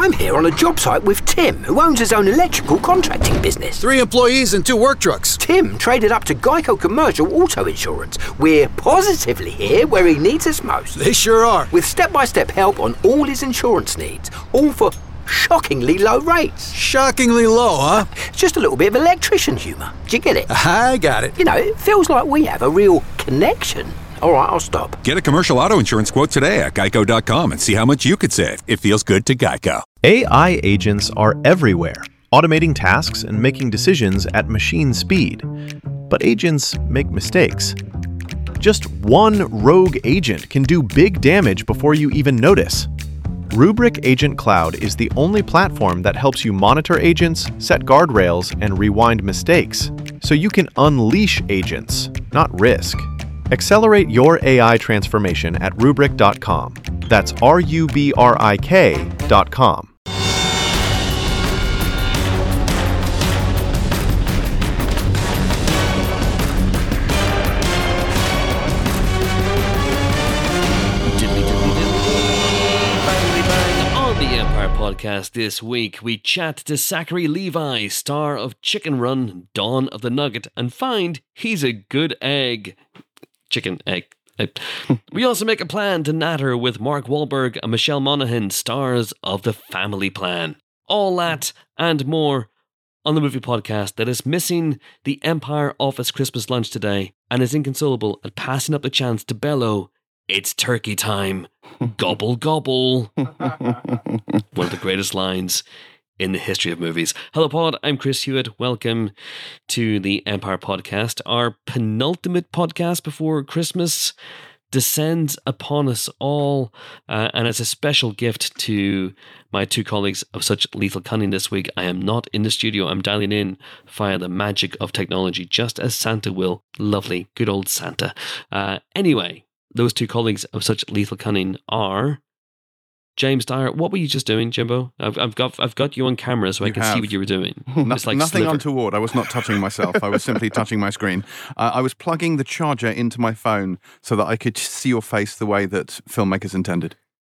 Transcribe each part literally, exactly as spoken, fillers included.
I'm here on a job site with Tim, who owns his own electrical contracting business. Three employees and two work trucks. Tim traded up to Geico Commercial Auto Insurance. We're positively here where he needs us most. They sure are. With step-by-step help on all his insurance needs, all for shockingly low rates. Shockingly low, huh? It's just a little bit of electrician humour. Do you get it? I got it. You know, it feels like we have a real connection. All right, I'll stop. Get a commercial auto insurance quote today at geico dot com and see how much you could save. It feels good to Geico. A I agents are everywhere, automating tasks and making decisions at machine speed. But agents make mistakes. Just one rogue agent can do big damage before you even notice. Rubrik Agent Cloud is the only platform that helps you monitor agents, set guardrails, and rewind mistakes, so you can unleash agents, not risk. Accelerate your A I transformation at rubrik dot com. That's R U B R I K dot com. Podcast this week, we chat to Zachary Levi, star of Chicken Run, Dawn of the Nugget, and find he's a good egg. Chicken egg. egg. We also make a plan to natter with Mark Wahlberg and Michelle Monaghan, stars of The Family Plan. All that and more on the movie podcast that is missing the Empire Office Christmas lunch today and is inconsolable at passing up the chance to bellow, "It's turkey time. Gobble, gobble." One of the greatest lines in the history of movies. Hello, Pod. I'm Chris Hewitt. Welcome to the Empire Podcast. Our penultimate podcast before Christmas descends upon us all, uh, and it's a special gift to my two colleagues of such lethal cunning this week. I am not in the studio. I'm dialing in via the magic of technology, just as Santa will. Lovely, good old Santa. Uh, anyway, those two colleagues of such lethal cunning are James Dyer. What were you just doing, Jimbo? I've, I've got I've got you on camera so I You can have. see what you were doing. No, It's like nothing sliver. untoward. I was not touching myself. I was simply touching my screen. Uh, I was plugging the charger into my phone so that I could see your face the way that filmmakers intended.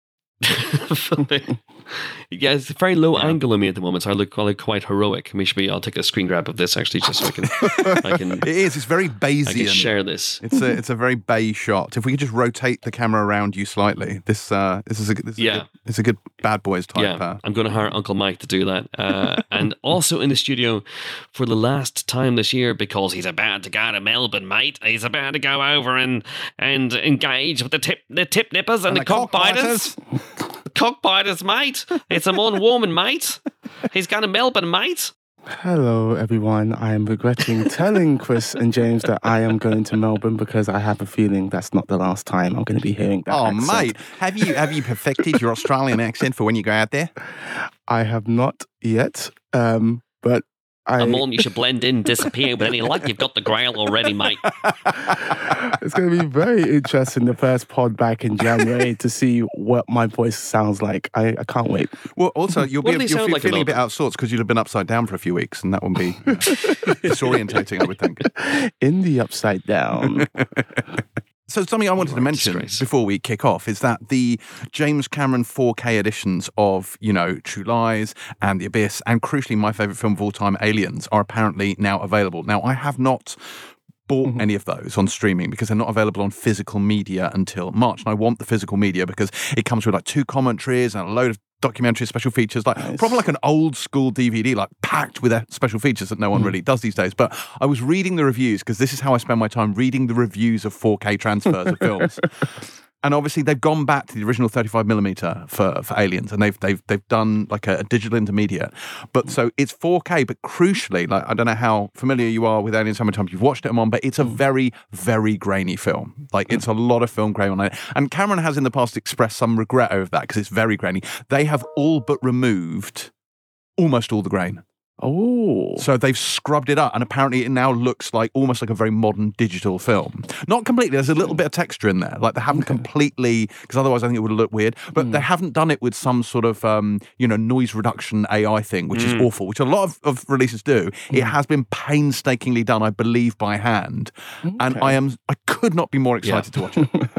Yeah, it's a very low yeah. angle on me at the moment, so I look, I look quite heroic. Maybe I'll take a screen grab of this actually, just so I can. I can it is. It's very Bayesian. I can share this. It's a it's a very Bay shot. If we could just rotate the camera around you slightly, this uh this is a this is yeah. a good, it's a good Bad Boys type. Yeah, uh, I'm going to hire Uncle Mike to do that, uh, and also in the studio for the last time this year because he's about to go to Melbourne, mate. He's about to go over and and engage with the tip the tip nippers and, and the, the cockbiters. Cockbiters, mate. It's a morning woman, mate. He's going to Melbourne, mate. Hello, everyone. I am regretting telling Chris and James that I am going to Melbourne because I have a feeling that's not the last time I'm going to be hearing that Oh, accent. mate, have you have you perfected your Australian accent for when you go out there? I have not yet, um, but I... I'm on, you should blend in, disappear, but any luck, you've got the grail already, mate. It's going to be very interesting, the first pod back in January, to see what my voice sounds like. I, I can't wait. Well, also, you'll What be do they you'll sound feel like feeling a about bit out of sorts because you'll have been upside down for a few weeks, and that would be you know, disorientating, I would think. In the upside down. So something I wanted to mention Disgrace. before we kick off is that the James Cameron four K editions of, you know, True Lies and The Abyss, and crucially my favourite film of all time, Aliens, are apparently now available. Now, I have not bought mm-hmm. any of those on streaming because they're not available on physical media until March. And I want the physical media because it comes with like two commentaries and a load of documentary special features, like nice. Probably like an old school D V D, like packed with special features that no one mm. really does these days. But I was reading the reviews because this is how I spend my time, reading the reviews of four K transfers of films. And obviously they've gone back to the original thirty-five millimeter for, for Aliens, and they've they've they've done like a, a digital intermediate. But so it's four K, but crucially, like I don't know how familiar you are with Aliens, how many times you've watched it on, but it's a very, very grainy film. Like it's a lot of film grain on it. And Cameron has in the past expressed some regret over that because it's very grainy. They have all but removed almost all the grain. Oh. So they've scrubbed it up, and apparently it now looks like almost like a very modern digital film. Not completely, there's a little bit of texture in there. Like they haven't okay. completely, because otherwise I think it would have looked weird, but mm. they haven't done it with some sort of, um, you know, noise reduction A I thing, which mm. is awful, which a lot of, of releases do. Mm. It has been painstakingly done, I believe, by hand. Okay. And I am, I could not be more excited yeah. to watch it.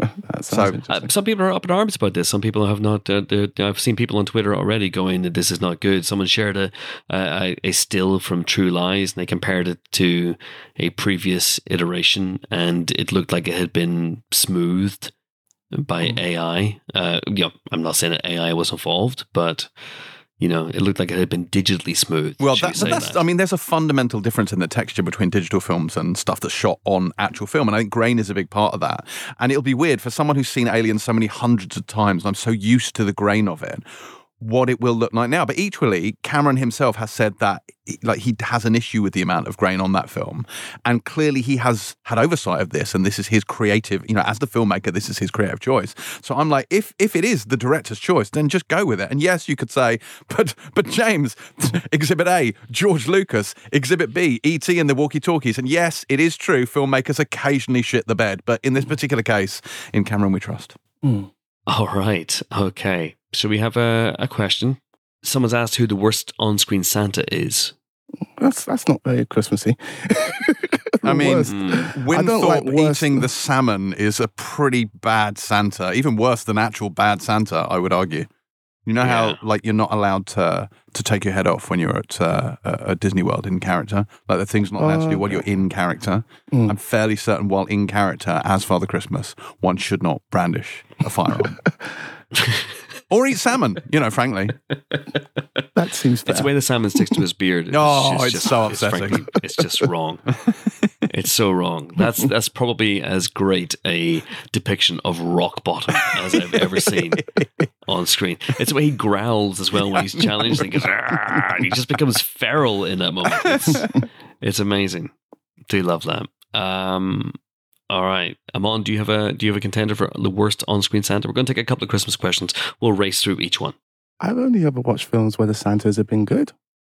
That sounds So, interesting. Uh, some people are up in arms about this. Some people have not. Uh, they're- I've seen people on Twitter already going that this is not good. Someone shared a, a a still from True Lies, and they compared it to a previous iteration, and it looked like it had been smoothed by Hmm. A I. Uh, you know, I'm not saying that A I was involved, but you know, it looked like it had been digitally smoothed. Well, should that, we but say that's, that? I mean, there's a fundamental difference in the texture between digital films and stuff that's shot on actual film. And I think grain is a big part of that. And it'll be weird for someone who's seen Alien so many hundreds of times, and I'm so used to the grain of it, what it will look like now. But equally, Cameron himself has said that like he has an issue with the amount of grain on that film. And clearly he has had oversight of this, and this is his creative, you know, as the filmmaker, this is his creative choice. So I'm like, if if it is the director's choice, then just go with it. And yes, you could say, but but James, Exhibit A, George Lucas, Exhibit B, E T and the walkie-talkies. And yes, it is true, filmmakers occasionally shit the bed. But in this particular case, in Cameron we trust. Hmm. All right. Okay. So we have a, a question. Someone's asked who the worst on-screen Santa is. That's that's not very Christmassy. I mean, Worst. Winthorpe like worst. eating the salmon is a pretty bad Santa, even worse than actual bad Santa, I would argue. You know how Yeah. like you're not allowed to to take your head off when you're at uh, at Disney World in character, like the thing's not allowed to do while Oh, you're in character. Mm. I'm fairly certain while in character as Father Christmas, one should not brandish a firearm or eat salmon. You know, frankly. That seems fair. It's the way the salmon sticks to his beard. It's Oh, it's so upsetting. frankly, it's just wrong. It's so wrong. That's that's probably as great a depiction of rock bottom as I've ever seen on screen. It's the way he growls as well when he's challenged. And he, goes, "Argh!" And he just becomes feral in that moment. It's, it's amazing. Do love that. Um, all right, Amon, do you have a do you have a contender for the worst on-screen Santa? We're going to take a couple of Christmas questions. We'll race through each one. I've only ever watched films where the Santas have been good.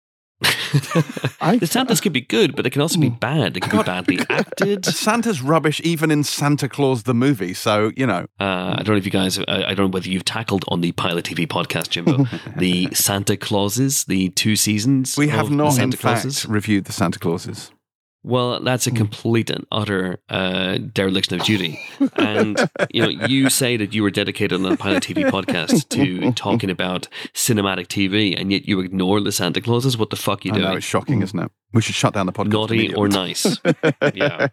I- The Santas could be good, but they can also be bad. They can be badly acted. Santa's rubbish even in Santa Claus the movie, so, you know. Uh, I don't know if you guys, I, I don't know whether you've tackled on the Pilot T V podcast, Jimbo, the Santa Clauses, the two seasons. We have of the not, in Santa fact, Clauses. reviewed the Santa Clauses. Well, that's a complete and utter uh, dereliction of duty. And you know, you say that you were dedicated on the Pilot T V podcast to talking about cinematic T V, and yet you ignore the Santa Clauses. What the fuck are you I doing? know, it's shocking, isn't it? We should shut down the podcast. Naughty or immediately. nice? Yeah.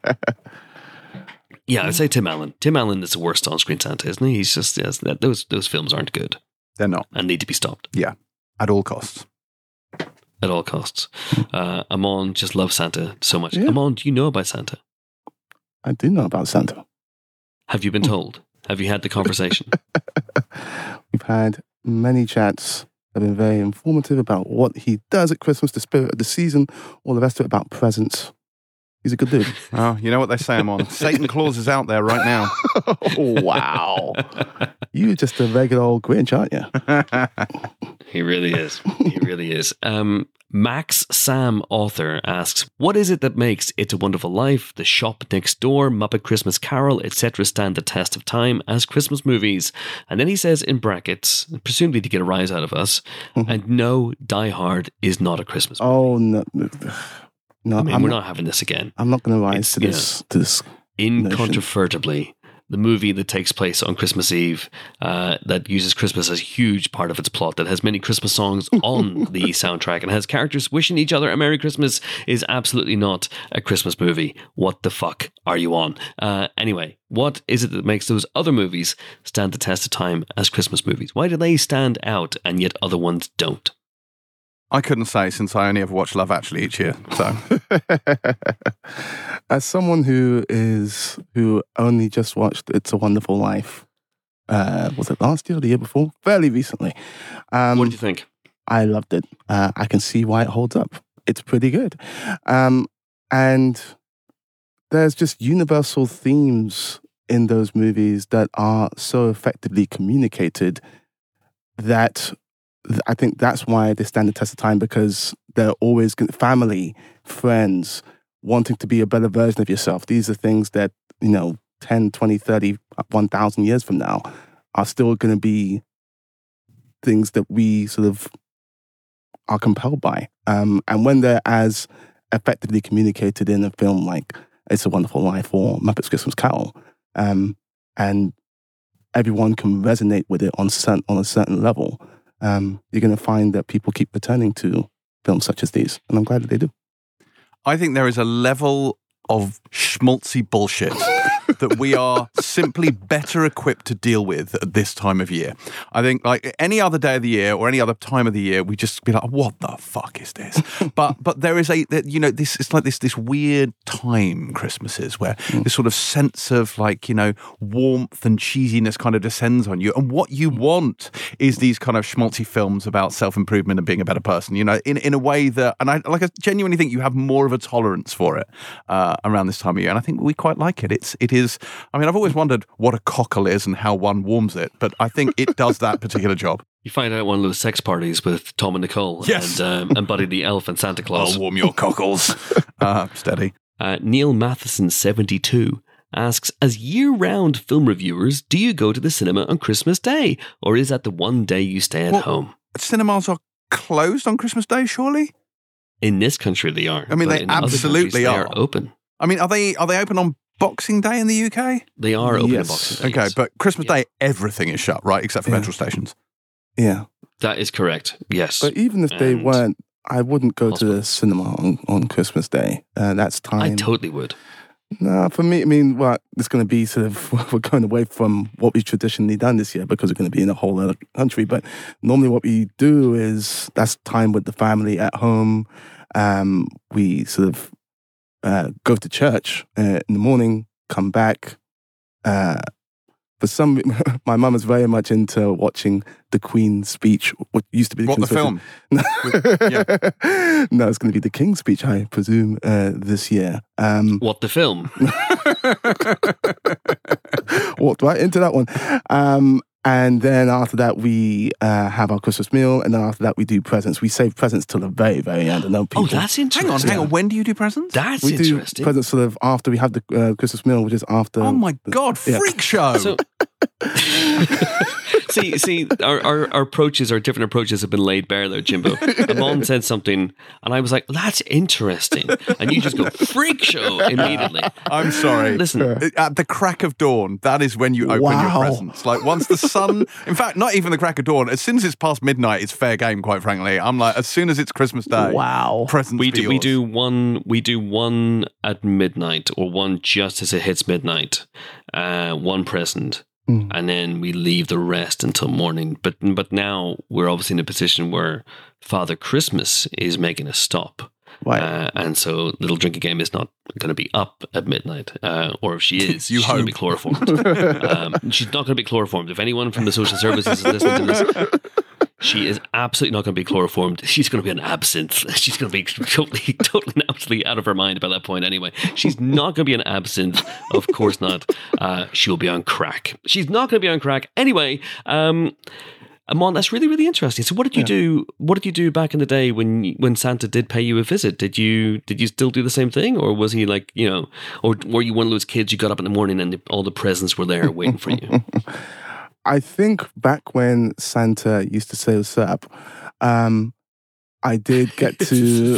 Yeah, I'd say Tim Allen. Tim Allen is the worst on-screen Santa, isn't he? He's just yes, that those those films aren't good They're not. and need to be stopped Yeah, at all costs. at all costs. Uh, Amon just loves Santa so much. Yeah. Amon, do you know about Santa? I do know about Santa. Have you been told? Have you had the conversation? We've had many chats that have been very informative about what he does at Christmas, the spirit of the season, all the rest of it about presents. He's a good dude. Oh, you know what they say, I'm on. Satan Claus is out there right now. Oh, wow. You're just a regular old Grinch, aren't you? He really is. He really is. Um, Max Sam author asks, what is it that makes It's a Wonderful Life, The Shop Next Door, Muppet Christmas Carol, et cetera stand the test of time as Christmas movies? And then he says in brackets, presumably to get a rise out of us, and no, Die Hard is not a Christmas movie. Oh, no. no. No, I mean, I'm we're not, not having this again. I'm not going to rise It's, to you this, to this. Incontrovertibly, the movie that takes place on Christmas Eve, uh, that uses Christmas as a huge part of its plot, that has many Christmas songs on the soundtrack and has characters wishing each other a Merry Christmas, is absolutely not a Christmas movie. What the fuck are you on? Uh, anyway, what is it that makes those other movies stand the test of time as Christmas movies? Why do they stand out and yet other ones don't? I couldn't say since I only ever watch Love Actually each year. So As someone who is who only just watched It's a Wonderful Life, uh, was it last year or the year before? Fairly recently. Um, What do you think? I loved it. Uh, I can see why it holds up. It's pretty good. Um, and there's just universal themes in those movies that are so effectively communicated that th- I think that's why they stand the test of time, because they're always gonna- family, friends, wanting to be a better version of yourself. These are things that, you know, ten, twenty, thirty, one thousand years from now are still going to be things that we sort of are compelled by. Um, and when they're as effectively communicated in a film like It's a Wonderful Life or Muppets Christmas Carol, um, and everyone can resonate with it on certain, on a certain level, um, you're going to find that people keep returning to films such as these, and I'm glad that they do. I think there is a level of schmaltzy bullshit that we are simply better equipped to deal with at this time of year. I think like any other day of the year or any other time of the year, we just be like, what the fuck is this? but but there is a, you know, this it's like this this weird time, Christmases, where mm. this sort of sense of like, you know, warmth and cheesiness kind of descends on you. And what you want is these kind of schmaltzy films about self-improvement and being a better person, you know, in, in a way that, and I like I genuinely think you have more of a tolerance for it uh, around this time of year. And I think we quite like it. It's, it is, I mean, I've always wondered what a cockle is and how one warms it, but I think it does that particular job. You find out at one of those sex parties with Tom and Nicole yes. and, um, and Buddy the Elf and Santa Claus. I'll warm your cockles. uh, steady. Uh, Neil Matheson, seventy-two, asks, as year-round film reviewers, do you go to the cinema on Christmas Day, or is that the one day you stay at well, home? Cinemas are closed on Christmas Day, surely? In this country, they are. I mean, but they in other absolutely countries, are. They are open. I mean, are they are they open on Boxing Day in the U K? They are open yes. on Boxing Day. Okay, yes. but Christmas yeah. Day, everything is shut, right? Except for yeah. petrol stations. Yeah. That is correct, yes. But even if they And weren't, I wouldn't go hospital. to the cinema on, on Christmas Day. Uh, that's time. I totally would. No, for me, I mean, well, it's going to be sort of, we're going away from what we've traditionally done this year because we're going to be in a whole other country. But normally what we do is that's time with the family at home. Um, we sort of uh, go to church uh, in the morning, come back. Uh, for some, my mum is very much into watching the Queen's speech, what used to be the What, King's the film? With, yeah. No, it's going to be the King's speech, I presume, uh, this year. Um, What, the film? walked right into that one. Um, and then after that, we uh, have our Christmas meal. And then after that, we do presents. We save presents till the very, very end. And then people, Oh, that's interesting. Hang on, hang on. When do you do presents? That's we do interesting. presents sort of after we have the uh, Christmas meal, which is after. Oh my the- God, yeah. freak show! So, see, see, our, our, our approaches, our different approaches have been laid bare there, Jimbo. Amon said something, and I was like, that's interesting. And you just go, freak show, immediately. I'm sorry. Listen. At the crack of dawn, that is when you open Wow. your presents. Like once the sun, in fact, not even the crack of dawn, as soon as it's past midnight, it's fair game, quite frankly. I'm like, as soon as it's Christmas Day, Wow. presents We be do, we yours. do one we do one at midnight or one just as it hits midnight, uh, one present, Mm. and then we leave the rest until morning. But but now we're obviously in a position where Father Christmas is making a stop. Right. Uh, and so Little Drinking Game is not going to be up at midnight, uh, or if she is, You she's going to hope. be chloroformed. um, she's not going to be chloroformed. If anyone from the social services is listening to this, she is absolutely not going to be chloroformed. She's going to be an absinthe. She's going to be totally, totally, and absolutely out of her mind by that point anyway. She's not going to be an absinthe. Of course not. Uh, she'll be on crack. She's not going to be on crack. Anyway, um, Amon, that's really, really interesting. So what did you Yeah. do? What did you do back in the day when when Santa did pay you a visit? Did you did you still do the same thing? Or was he like, you know, or were you one of those kids you got up in the morning and the, all the presents were there waiting for you? I think back when Santa used to say what's up, um, I did get to.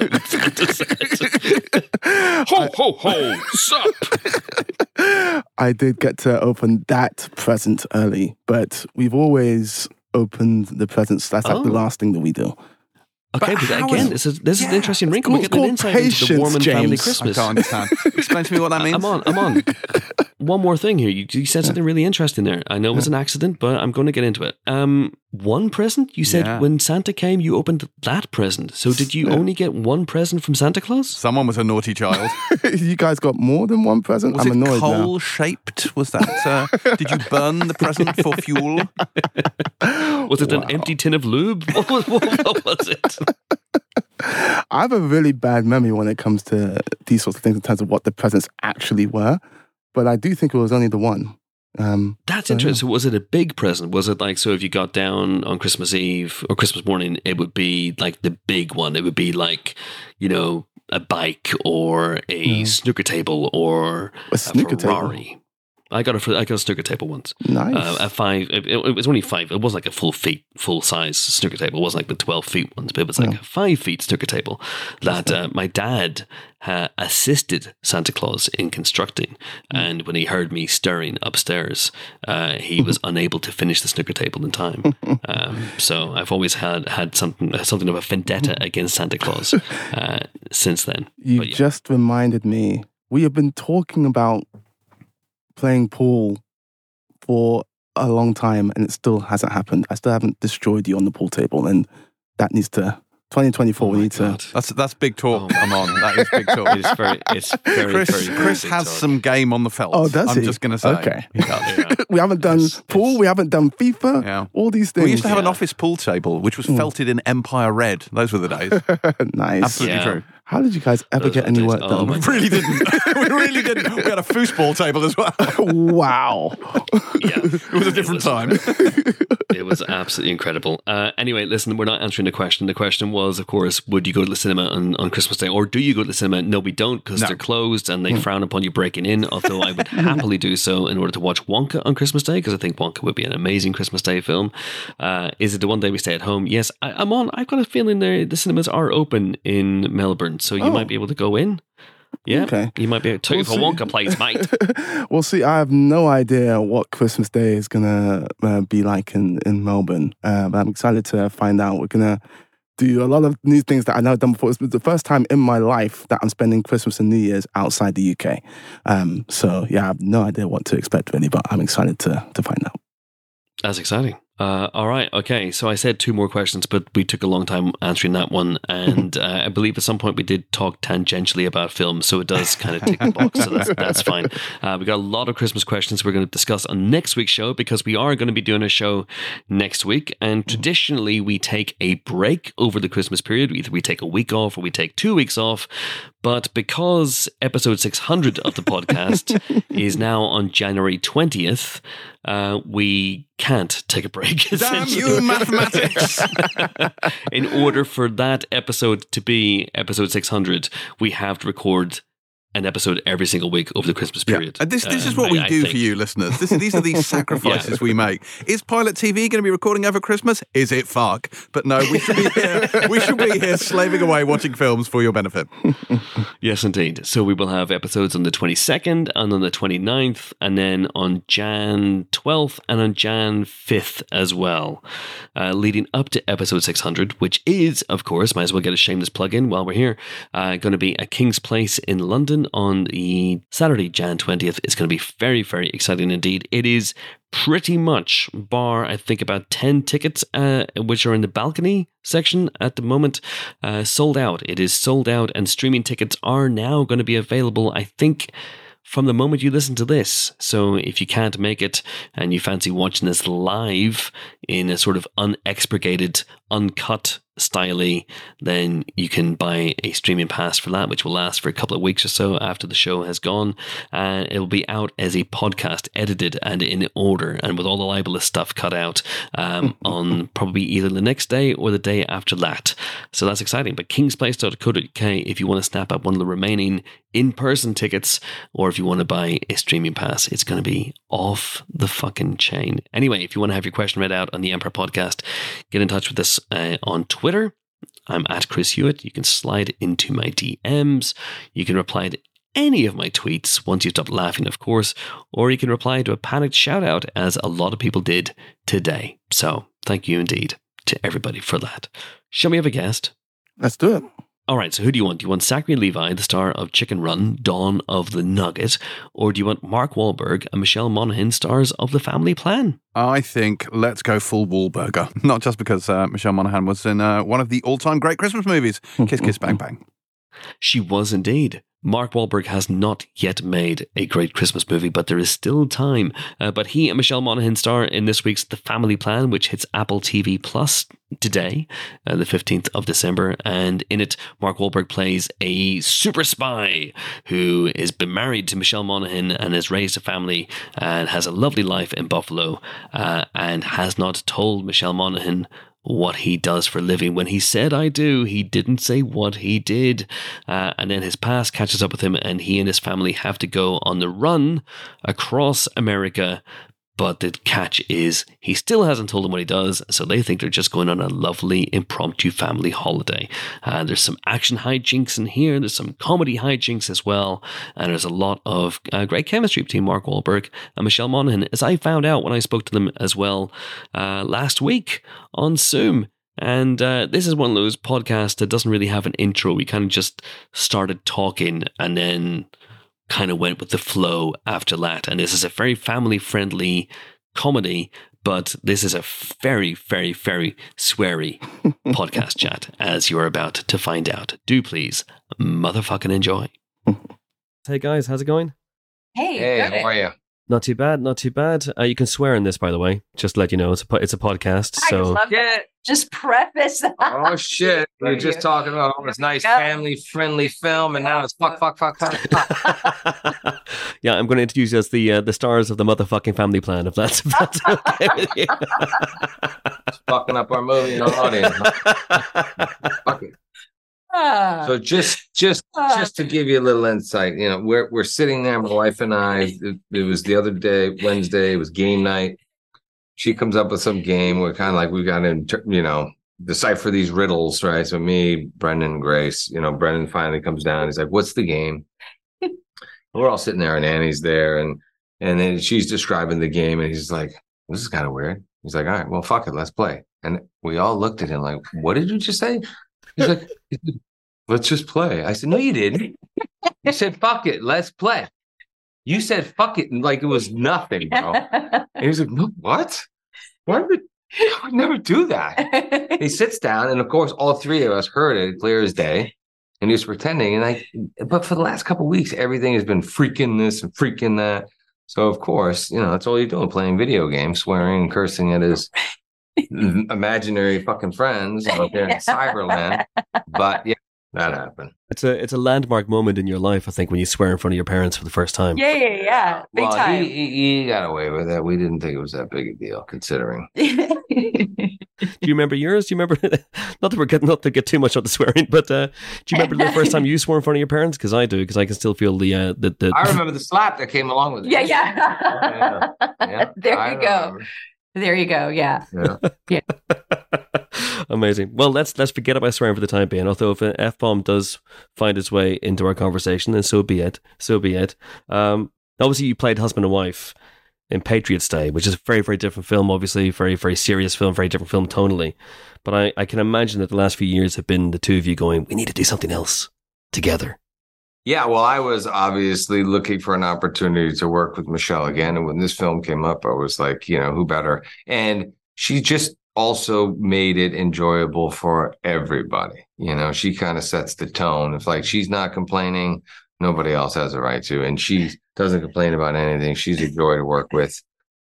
Ho, ho, ho, sup? I did get to open that present early, but we've always opened the presents. That's like the Oh. last thing that we do. Okay, But but how again, is- this is this is an Yeah, interesting it's wrinkle. We're called- getting an it's insight called into the patience, warm and family James. I Christmas. can't understand. Explain to me what that means. I'm on, I'm on. One more thing here. You, you said something really interesting there. I know it was an accident, but I'm going to get into it. Um, one present? You said Yeah. when Santa came, you opened that present. So did you Yeah. only get one present from Santa Claus? Someone was a naughty child. You guys got more than one present? Was I'm it annoyed now. coal shaped? Was that? Uh, did you burn the present for fuel? Was it Wow. an empty tin of lube? What was, what, what was it? I have a really bad memory when it comes to these sorts of things in terms of what the presents actually were, but I do think it was only the one. Um, That's so, interesting. So was it a big present? Was it like, so if you got down on Christmas Eve or Christmas morning, it would be like the big one. It would be like, you know, a bike or a Yeah. snooker table or A snooker table? Ferrari. I got a I got a snooker table once. Nice. Uh, a five. It, it was only five. It wasn't like a full feet, full size snooker table. It wasn't like the twelve feet ones, but it was like Yeah. a five feet snooker table that uh, my dad uh, assisted Santa Claus in constructing. And when he heard me stirring upstairs, uh, he was unable to finish the snooker table in time. Um, so I've always had had something something of a vendetta against Santa Claus uh, since then. You But yeah. just reminded me. We have been talking about playing pool for a long time, and it still hasn't happened. I still haven't destroyed you on the pool table, and that needs to. twenty twenty-four, Oh we my need God. to. That's that's big talk. Oh. Come on, that is big talk. It's very, it's very, Chris, very, very Chris big has talk. some game on the felt. Oh, does I'm he? just going to say. Okay. He does. Yeah. We haven't done It's- pool. it's- We haven't done FIFA. Yeah. All these things. We used to have an Yeah. office pool table, which was felted in Empire Red. Those were the days. Nice. Absolutely Yeah. true. How did you guys ever Those get were any days. work Oh done? my We really didn't. we really didn't. We had a foosball table as well. Wow. Yeah. It was a different time. It was absolutely incredible. Uh, anyway, listen, we're not answering the question. The question was, of course, would you go to the cinema on, on Christmas Day, or do you go to the cinema? No, we don't, because No. they're closed and they frown upon you breaking in. Although I would happily do so in order to watch Wonka on Christmas Day, because I think Wonka would be an amazing Christmas Day film. Uh, is it the one day we stay at home? Yes, I, I'm on. I've got a feeling there the cinemas are open in Melbourne, so you Oh. might be able to go in. Yeah, Okay. you might be able to We'll if a see. Wonka place, mate. Well, see, I have no idea what Christmas Day is gonna uh, be like in in Melbourne, uh, but I'm excited to find out. We're gonna do a lot of new things that I've never done before. It's the first time in my life that I'm spending Christmas and New Year's outside the U K. Um, so yeah, I have no idea what to expect really, but I'm excited to to find out. That's exciting. Uh, all right. Okay. So I said two more questions, but we took a long time answering that one. And uh, I believe at some point we did talk tangentially about film. So it does kind of tick the box. So that's, that's fine. Uh, we got a lot of Christmas questions we're going to discuss on next week's show, because we are going to be doing a show next week. And traditionally, we take a break over the Christmas period. Either we take a week off or we take two weeks off. But because episode six hundred of the podcast is now on January twentieth, uh, we can't take a break. Damn you, mathematics! In order for that episode to be episode six hundred, we have to record an episode every single week over the Christmas period. And this, this is Um, what we I- I do think. for you, listeners. This, these are these sacrifices we make. Is Pilot T V going to be recording over Christmas? Is it fuck? But no, we should be here. We should be here slaving away watching films for your benefit. Yes, indeed. So we will have episodes on the twenty-second and on the twenty-ninth, and then on Jan twelfth and on Jan fifth as well, uh, leading up to episode six hundred, which is, of course, might as well get a shameless plug in while we're here, uh, going to be at King's Place in London on the Saturday, Jan twentieth. It's going to be very, very exciting indeed. It is pretty much, bar I think about ten tickets, uh, which are in the balcony section at the moment, uh, sold out. It is sold out, and streaming tickets are now going to be available, I think, from the moment you listen to this. So if you can't make it and you fancy watching this live in a sort of unexpurgated, uncut style, then you can buy a streaming pass for that, which will last for a couple of weeks or so after the show has gone. And it will be out as a podcast, edited and in order, and with all the libelous stuff cut out um, on probably either the next day or the day after that. So that's exciting. But kingsplace dot co dot U K if you want to snap up one of the remaining in-person tickets, or if you want to buy a streaming pass. It's going to be off the fucking chain. Anyway, if you want to have your question read out on the Empire Podcast, get in touch with us uh, on Twitter. I'm at Chris Hewitt. You can slide into my D Ms. You can reply to any of my tweets once you stop laughing, of course, or you can reply to a panicked shout out, as a lot of people did today. So thank you indeed to everybody for that. Shall we have a guest? Let's do it. All right, so who do you want? Do you want Zachary Levi, the star of Chicken Run, Dawn of the Nugget, or do you want Mark Wahlberg and Michelle Monaghan, stars of The Family Plan? I think let's go full Wahlburger. Not just because uh, Michelle Monaghan was in uh, one of the all-time great Christmas movies, Kiss Kiss Bang Bang. She was indeed. Mark Wahlberg has not yet made a great Christmas movie, but there is still time. Uh, but he and Michelle Monaghan star in this week's The Family Plan, which hits Apple T V Plus today, uh, the fifteenth of December. And in it, Mark Wahlberg plays a super spy who has been married to Michelle Monaghan and has raised a family and has a lovely life in Buffalo, uh, and has not told Michelle Monaghan what he does for a living. When he said I do, he didn't say what he did. Uh, and then his past catches up with him, and he and his family have to go on the run across America. But the catch is he still hasn't told them what he does, so they think they're just going on a lovely impromptu family holiday. Uh, there's some action hijinks in here. There's some comedy hijinks as well. And there's a lot of uh, great chemistry between Mark Wahlberg and Michelle Monaghan, as I found out when I spoke to them as well uh, last week on Zoom. And uh, this is one of those podcasts that doesn't really have an intro. We kind of just started talking and then kind of went with the flow after that. And this is a very family-friendly comedy, but this is a very, very, very sweary podcast chat, as you're about to find out. Do please motherfucking enjoy. Hey guys, how's it going? Hey, Hey, good. how are you? Not too bad, not too bad. Uh, you can swear in this, by the way. Just to let you know, it's a po- it's a podcast. I So just love that. Just preface that. Oh shit! We There were just you talking about all this nice Yep. family-friendly film, and now it's fuck, fuck, fuck, fuck, fuck. yeah, I'm going to introduce you as the uh, the stars of the motherfucking family plan, if that's, if that's okay with you. It's fucking up our movie and our audience. Fuck it. Ah. So just, just, Ah. just to give you a little insight, you know, we're we're sitting there, my wife and I. It, it was the other day, Wednesday. It was game night. She comes up with some game. We're kind of like we got to, you know, decipher these riddles, right? So me, Brendan, Grace. You know, Brendan finally comes down. He's like, "What's the game?" We're all sitting there, and Annie's there, and and then she's describing the game, and he's like, "This is kind of weird." He's like, "All right, well, fuck it, let's play." And we all looked at him like, "What did you just say?" He's like, "Let's just play." I said, "No, you didn't. You said, fuck it, let's play." You said, fuck it, like it was nothing, bro. And he was like, "No, what? Why would I would never do that?" He sits down, and of course, all three of us heard it clear as day. And he was pretending. And I, but for the last couple of weeks, everything has been freaking this and freaking that. So, of course, you know, that's all you're doing, playing video games, swearing and cursing at his imaginary fucking friends out there in Cyberland. But yeah, that happened. It's a it's a landmark moment in your life, I think, when you swear in front of your parents for the first time. Yeah, yeah, yeah. Big well, time. he, he, he got away with it. We didn't think it was that big a deal, considering. Do you remember yours? Do you remember? Not that we're getting not to get too much on the swearing, but uh, do you remember the first time you swore in front of your parents? Because I do, because I can still feel the uh, the. the I remember the slap that came along with it. yeah, yeah. Yeah, yeah. There I you go. remember. There you go. Yeah. Yeah. Amazing. Well, let's let's forget about swearing for the time being. Although if an F bomb does find its way into our conversation, then so be it. So be it. Um, obviously, you played husband and wife in Patriots Day, which is a very, very different film, obviously, very, very serious film, very different film tonally. But I, I can imagine that the last few years have been the two of you going, we need to do something else together. Yeah, well, I was obviously looking for an opportunity to work with Michelle again. And when this film came up, I was like, you know, who better? And she just also made it enjoyable for everybody. You know, she kind of sets the tone. If like she's not complaining, nobody else has a right to. And she doesn't complain about anything. She's a joy to work with.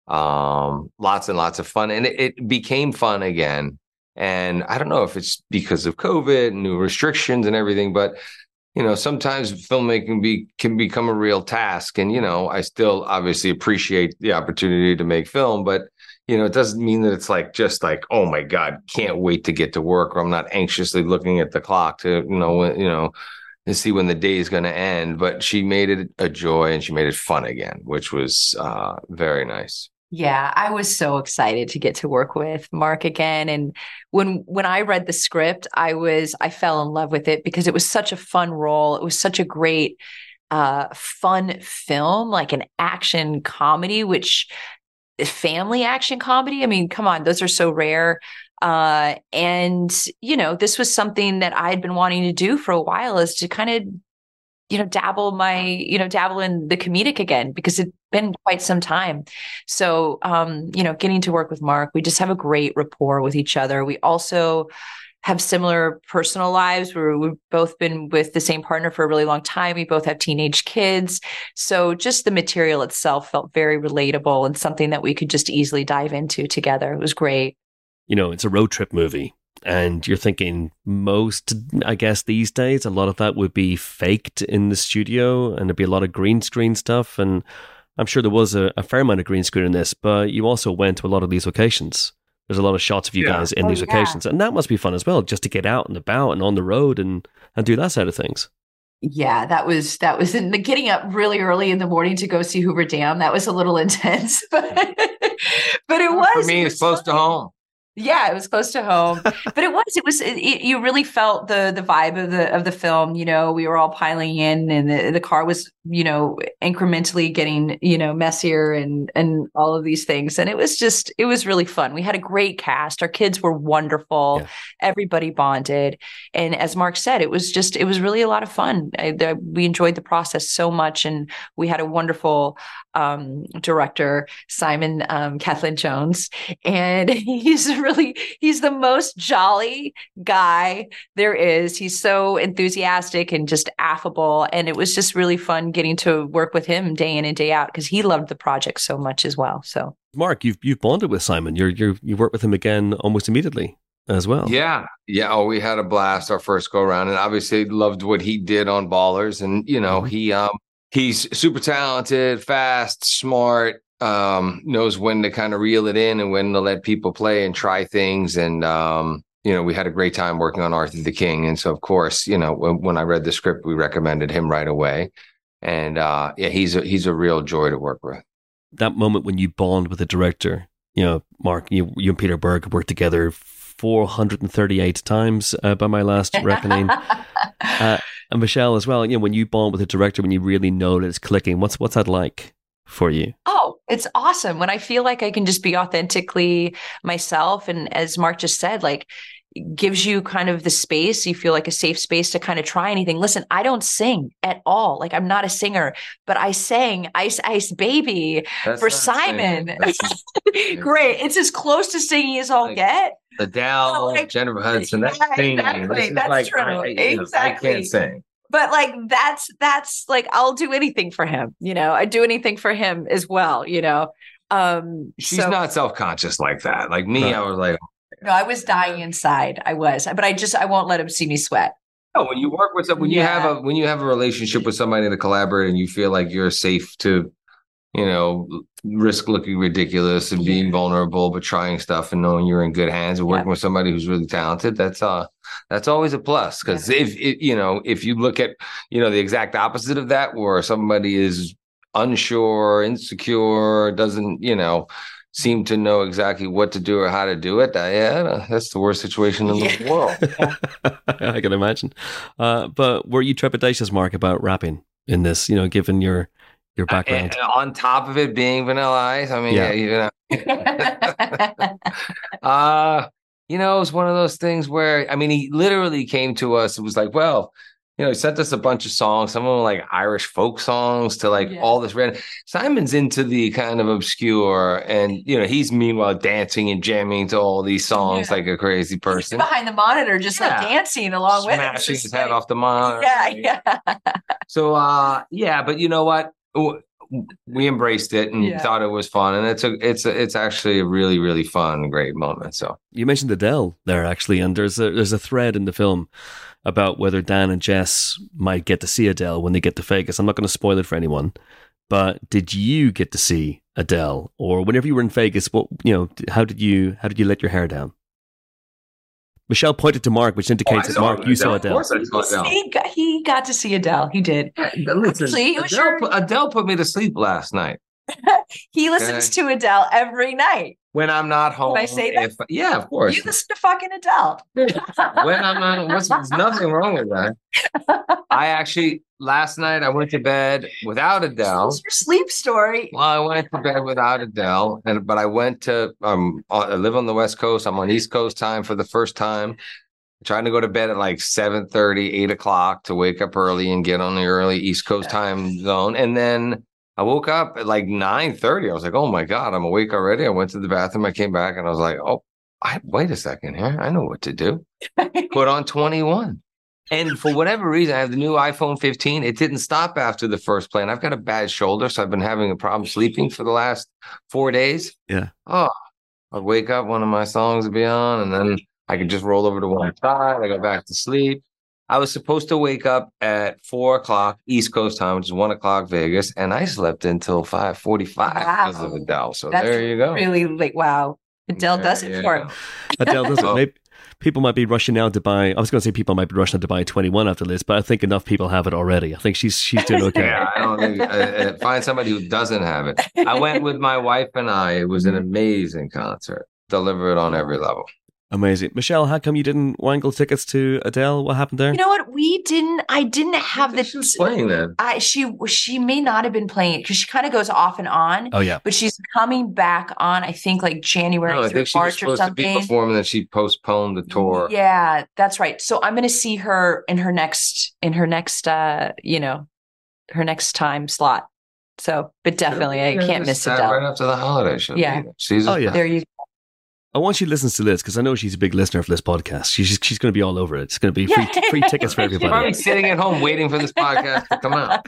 Um, lots and lots of fun. And it, it became fun again. And I don't know if it's because of COVID and new restrictions and everything, but you know, sometimes filmmaking be can become a real task. And, you know, I still obviously appreciate the opportunity to make film, but, you know, it doesn't mean that it's like just like, oh, my God, can't wait to get to work, or I'm not anxiously looking at the clock to, you know, you know, to see when the day is going to end. But she made it a joy and she made it fun again, which was uh, very nice. Yeah, I was so excited to get to work with Mark again. And when when I read the script, I was I fell in love with it because it was such a fun role. It was such a great, uh, fun film, like an action comedy, which family action comedy. I mean, come on, those are so rare. Uh, and you know, this was something that I had been wanting to do for a while, is to kind of, you know, dabble my, you know, dabble in the comedic again, because it'd been quite some time. So, um, you know, getting to work with Mark, we just have a great rapport with each other. We also have similar personal lives where we've both been with the same partner for a really long time. We both have teenage kids. So just the material itself felt very relatable and something that we could just easily dive into together. It was great. You know, it's a road trip movie. And you're thinking most, I guess, these days, a lot of that would be faked in the studio and there'd be a lot of green screen stuff. And I'm sure there was a, a fair amount of green screen in this, but you also went to a lot of these locations. There's a lot of shots of you Yeah. guys in Oh, these yeah. locations, and that must be fun as well, just to get out and about and on the road and and do that side of things. Yeah, that was that was in the getting up really early in the morning to go see Hoover Dam. That was a little intense, but but it was For me, it it's was close to fun. home. Yeah, it was close to home, but it was, it was, it, it- you really felt the, the vibe of the, of the film. You know, we were all piling in and the, the car was, you know, incrementally getting, you know, messier and, and all of these things. And it was just, it was really fun. We had a great cast. Our kids were wonderful. Yeah. Everybody bonded. And as Mark said, it was just, it was really a lot of fun. I, the, we enjoyed the process so much. And we had a wonderful um, director, Simon um, Kathleen Jones, and he's really he's the most jolly guy there is. He's so enthusiastic and just affable, and it was just really fun getting to work with him day in and day out because he loved the project so much as well. So Mark, you've you've bonded with Simon. You're you you worked with him again almost immediately as well. Yeah. Yeah. Oh, we had a blast our first go around, and obviously loved what he did on Ballers. And, you know, Mhm. he um he's super talented, fast, smart, um, knows when to kind of reel it in and when to let people play and try things. And um, you know, we had a great time working on Arthur the King. And so of course, you know, when, when I read the script, we recommended him right away. And uh yeah, he's a he's a real joy to work with. That moment when you bond with the director, you know, Mark, you you and Peter Berg have worked together four hundred thirty-eight times uh, by my last reckoning. Uh, and Michelle as well, you know, when you bond with a director, when you really know that it's clicking, what's what's that like for you? Oh, it's awesome when I feel like I can just be authentically myself. And as Mark just said, like, gives you kind of the space, you feel like a safe space to kind of try anything. Listen, I don't sing at all. Like, I'm not a singer, but I sang Ice Ice Baby That's for not Simon. saying- that's- Great. It's as close to singing as I'll Like, get. Adele, like- Jennifer Hudson, that's Yeah, singing. exactly. This is That's like, true. I, you know, I Exactly. can't sing. But like, that's, that's like, I'll do anything for him. You know, I do anything for him as well, you know? Um, She's so- not self-conscious like that. Like me, Right. I was like, No, I was dying inside. I was, but I just, I won't let him see me sweat. oh, when you work with some, when you Yeah. have a when you have a relationship with somebody to collaborate and you feel like you're safe to, you know, risk looking ridiculous and being vulnerable, but trying stuff and knowing you're in good hands and working Yeah. with somebody who's really talented, that's uh that's always a plus. Because if it, you know, if you look at, you know, the exact opposite of that, where somebody is unsure, insecure, doesn't, you know, seem to know exactly what to do or how to do it, uh, yeah, that's the worst situation in the Yeah. world. I can imagine. Uh, but were you trepidatious, Mark, about rapping in this? You know, given your your background. And on top of it being Vanilla Ice, I mean, Yeah. yeah, you know, uh, you know, it's one of those things where, I mean, he literally came to us. It was like, well, you know, he sent us a bunch of songs, some of them like Irish folk songs to like Yeah. all this random. Simon's into the kind of obscure, and you know, he's meanwhile dancing and jamming to all these songs Yeah. like a crazy He's person, behind the monitor, just like Yeah. dancing along with it. It's smashing just his head like- off the monitor. Yeah, yeah. So, uh, yeah, but you know what? W- We embraced it and Yeah. thought it was fun, and it's a, it's a, it's actually a really, really fun, and great moment. So, You mentioned Adele there, actually, and there's a there's a thread in the film about whether Dan and Jess might get to see Adele when they get to Vegas. I'm not going to spoil it for anyone, but did you get to see Adele, or whenever you were in Vegas? What you know? How did you how did you let your hair down? Michelle pointed to Mark, which indicates Oh, I that saw Mark, you saw Of Adele. course, I saw Adele. He got, he got to see Adele. He did. Listen, Actually, it was Adele, your- put, Adele put me to sleep last night He listens to Adele every night. when I'm not home. I say that? If, yeah, of course. You listen to fucking Adele. When I'm not, what's, there's nothing wrong with that. I actually last night I went to bed without Adele. What's your sleep story? Well, I went to bed without Adele, and but I went to um I live on the West Coast. I'm on East Coast time for the first time. Trying to go to bed at like seven thirty, eight o'clock to wake up early and get on the early East Coast time zone. And then I woke up at like nine thirty. I was like, oh my God, I'm awake already. I went to the bathroom. I came back and I was like, oh, I, wait a second here. I know what to do. Put on twenty-one. And for whatever reason, I have the new iPhone fifteen. It didn't stop after the first play. And I've got a bad shoulder, so I've been having a problem sleeping for the last four days. Yeah. Oh, I'd wake up, one of my songs would be on, and then I could just roll over to one side. I go back to sleep. I was supposed to wake up at four o'clock East Coast time, which is one o'clock Vegas, and I slept until five forty-five Wow. because of Adele. So That's there you go. Really, like, wow. Adele does it Yeah, for yeah. him. Adele does it. Oh. Maybe people might be rushing out to buy. I was going to say people might be rushing out to buy twenty-one after this, but I think enough people have it already. I think she's she's doing okay. Yeah, I don't think. Uh, uh, find somebody who doesn't have it. I went with my wife and I. It was an amazing concert. Delivered on every level. Amazing. Michelle, how come you didn't wangle tickets to Adele? What happened there? You know what? We didn't. I didn't have the. She was playing that. I she she may not have been playing it because she kind of goes off and on. Oh yeah. But she's coming back on. I think like January No, I through think she was March or supposed to be something. performing, and she postponed the tour. Yeah, that's right. So I'm going to see her in her next in her next uh you know her next time slot. So, but definitely I Yeah, can't just miss sat Adele. Right after the holiday show. Yeah. She's Oh, yeah. There you. I want she listens to this because I know she's a big listener for this podcast. She's she's going to be all over it. It's going to be free free tickets for She's probably everybody. sitting at home waiting for this podcast to come out.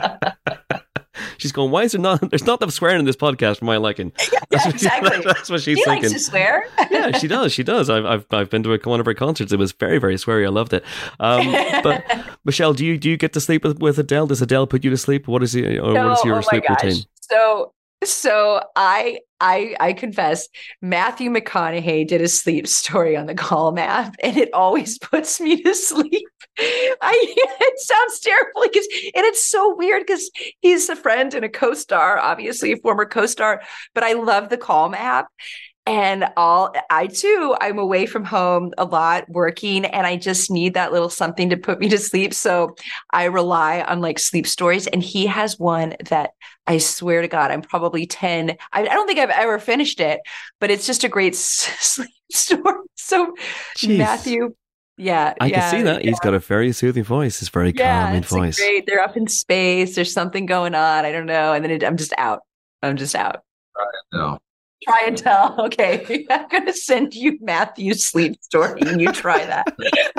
She's going, why is there not? There's not enough swearing in this podcast for my liking. Yeah, That's what she- exactly. that's what she's He thinking. likes to swear. Yeah, she does. She does. I've I've I've been to a, one of her concerts. It was very very sweary. I loved it. Um, but Michelle, do you do you get to sleep with, with Adele? Does Adele put you to sleep? What is it? Or No, what is your oh my sleep gosh. routine? So so I I I confess Matthew McConaughey did a sleep story on the Calm app, and it always puts me to sleep. I it sounds terrible because and it's so weird because he's a friend and a co-star, obviously a former co-star, but I love the Calm app. And all I too, I'm away from home a lot working, and I just need that little something to put me to sleep. So I rely on like sleep stories. And he has one that I swear to God, I'm probably ten. I, I don't think I've ever finished it, but it's just a great s- sleep story. So Jeez. Matthew, yeah, I yeah, can see that. yeah. He's got a very soothing voice. It's very Yeah, calming it's a voice. great. They're up in space. There's something going on. I don't know. And then it, I'm just out. I'm just out. No. Try and tell. Okay. I'm going to send you Matthew's sleep story and you try that.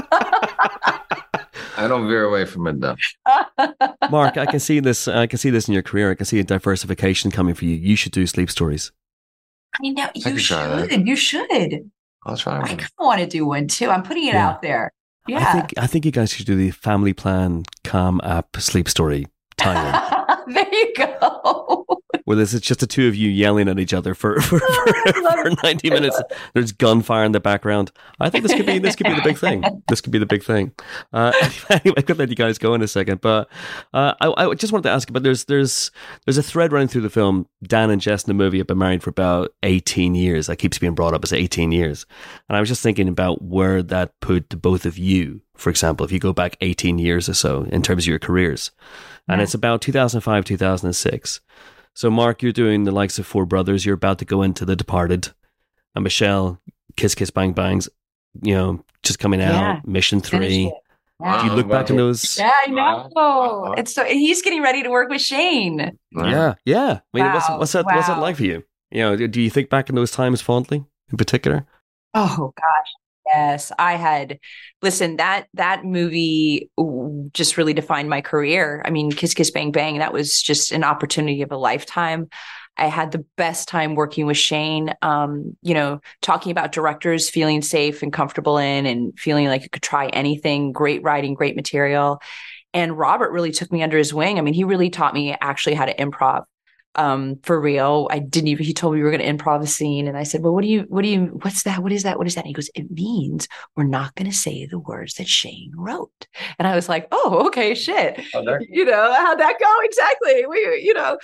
I don't veer away from it though. Mark, I can see this. I can see this in your career. I can see a diversification coming for you. You should do sleep stories. I know you could try that. should. You should. I'll try I one. kind of want to do one too. I'm putting it Yeah. out there. I Yeah. think I think you guys should do the Family Plan Calm app sleep story tie-in. There you go. Where there's it's just the two of you yelling at each other for for, for, for ninety minutes. There's gunfire in the background. I think this could be this could be the big thing. This could be the big thing. Uh, anyway, I could let you guys go in a second, but uh, I, I just wanted to ask about there's there's there's a thread running through the film. Dan and Jess in the movie have been married for about eighteen years. That keeps being brought up as eighteen years, and I was just thinking about where that put both of you. For example, if you go back eighteen years or so in terms of your careers, and Yeah. it's about two thousand five, two thousand six. So, Mark, you're doing the likes of Four Brothers. You're about to go into The Departed. And Michelle, Kiss Kiss Bang Bangs, you know, just coming out. Yeah. Mission Finish three. it. Do you look back in those? Yeah, I know. Wow. It's so he's getting ready to work with Shane. Yeah, yeah. I mean, what's, Wow, what's that? What's that wow. like for you? You know, do you think back in those times fondly, in particular? Oh gosh, yes. I had listen, that that movie ooh, just really defined my career. I mean, Kiss Kiss Bang Bang, that was just an opportunity of a lifetime. I had the best time working with Shane, um, you know, talking about directors feeling safe and comfortable in and feeling like you could try anything, great writing, great material. And Robert really took me under his wing. I mean, he really taught me actually how to improv. Um, for real. I didn't even, he told me we were going to improv a scene. And I said, well, what do you, what do you, what's that? What is that? What is that? And he goes, it means we're not going to say the words that Shane wrote. And I was like, oh, okay, shit. Oh, there- You know, how'd that go? Exactly. We, you know,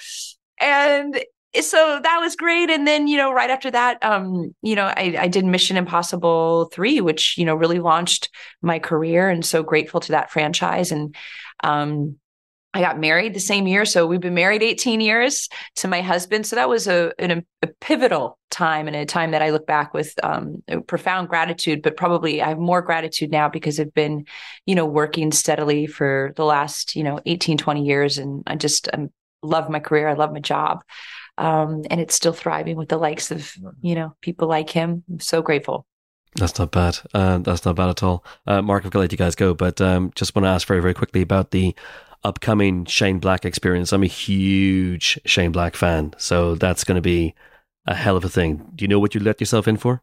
and so that was great. And then, you know, right after that, um, you know, I, I did Mission Impossible three, which, you know, really launched my career, and so grateful to that franchise. And, um, I got married the same year. So we've been married eighteen years to my husband. So that was a, an, a pivotal time, and a time that I look back with um, profound gratitude, but probably I have more gratitude now because I've been, you know, working steadily for the last, you know, eighteen, twenty years. And I just um, love my career. I love my job. Um, and it's still thriving with the likes of, you know, people like him. I'm so grateful. That's not bad. Uh, that's not bad at all. Uh, Mark, I've got to let you guys go, but um, just want to ask very, very quickly about the upcoming Shane Black experience. I'm a huge Shane Black fan, so that's going to be a hell of a thing. Do you know what you let yourself in for?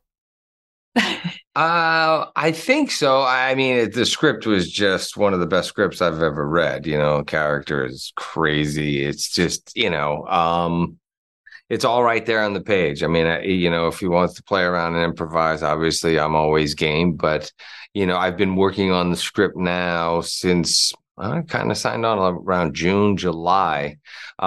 Uh, I think so. I mean, it, the script was just one of the best scripts I've ever read. You know, character is crazy. It's just, you know, um, it's all right there on the page. I mean, I, you know, if he wants to play around and improvise, obviously I'm always game. But, you know, I've been working on the script now since I kind of signed on around June, July.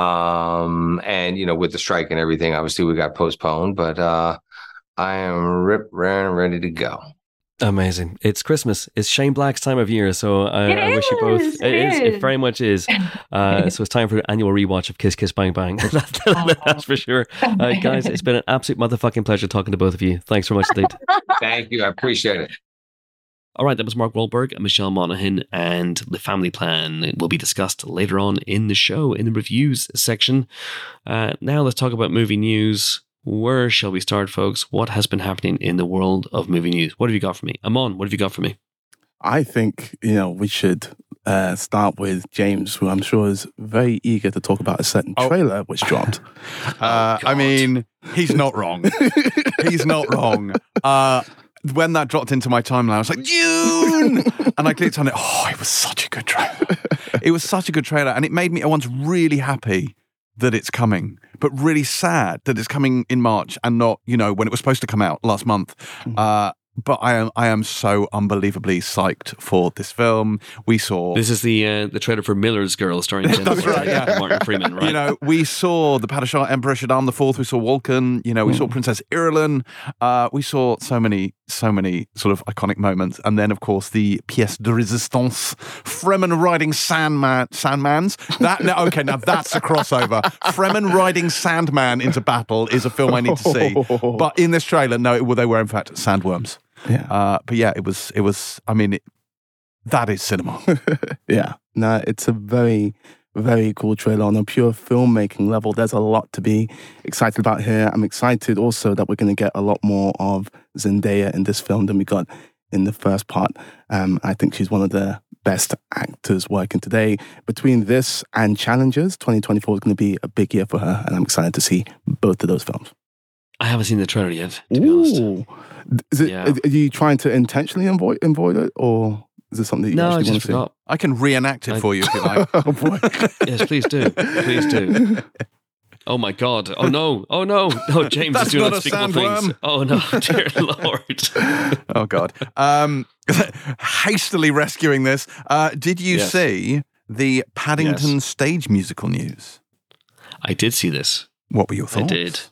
Um, and, you know, with the strike and everything, obviously we got postponed, but uh, I am rip, raring, ready to go. Amazing. It's Christmas. It's Shane Black's time of year. So I, It I wish you both. is, It it is. is. It very much is. Uh, so it's time for an annual rewatch of Kiss Kiss Bang Bang. that, that's for sure. Uh, guys, it's been an absolute motherfucking pleasure talking to both of you. Thanks very much indeed. Thank you. I appreciate it. All right, that was Mark Wahlberg and Michelle Monaghan, and The Family Plan. It will be discussed later on in the show, in the reviews section. Uh, now let's talk about movie news. Where shall we start, folks? What has been happening in the world of movie news? What have you got for me? Amon, what have you got for me? I think, you know, we should uh, start with James, who I'm sure is very eager to talk about a certain Oh. trailer which dropped. Uh, I mean, he's not wrong. He's not wrong. Uh, when that dropped into my timeline, I was like, Dune! And I clicked on it. Oh, it was such a good trailer. It was such a good trailer. And it made me at once really happy that it's coming, but really sad that it's coming in March and not, you know, when it was supposed to come out last month. Uh, but I am I am so unbelievably psyched for this film. We saw This is the uh, the trailer for Miller's Girl starring Jennifer That's right, yeah. and Martin Freeman, right? You know, we saw the Padishah Emperor Shaddam the Fourth. We saw Vulcan. You know, we saw Princess Irulan. Uh, we saw so many, so many sort of iconic moments. And then, of course, the pièce de résistance, Fremen riding Sandman, Sandmans. That no, okay, now that's a crossover. Fremen riding Sandman into battle is a film I need to see. But in this trailer, no, it, well, they were in fact sandworms. Yeah. Uh, but yeah, it was. It was. I mean, it, that is cinema. Yeah. No, it's a very, very cool trailer on a pure filmmaking level. There's a lot to be excited about here. I'm excited also that we're going to get a lot more of Zendaya in this film than we got in the first part. Um, I think she's one of the best actors working today. Between this and Challengers, twenty twenty-four is going to be a big year for her, and I'm excited to see both of those films. I haven't seen the trailer yet, to be honest. Ooh. Is it, Yeah. Are you trying to intentionally avoid, avoid it, or is it something that you No, I actually want just to see? forgot. I can reenact it I- for you if you like. Oh, boy. Yes, please do. Please do. Oh my God. Oh no. Oh no. Oh, James That's is doing not a unspeakable sandworm. things. Oh no, dear Lord. Oh God! Um, hastily rescuing this. Uh, did you Yes. see the Paddington Yes. stage musical news? I did see this. What were your thoughts? I did.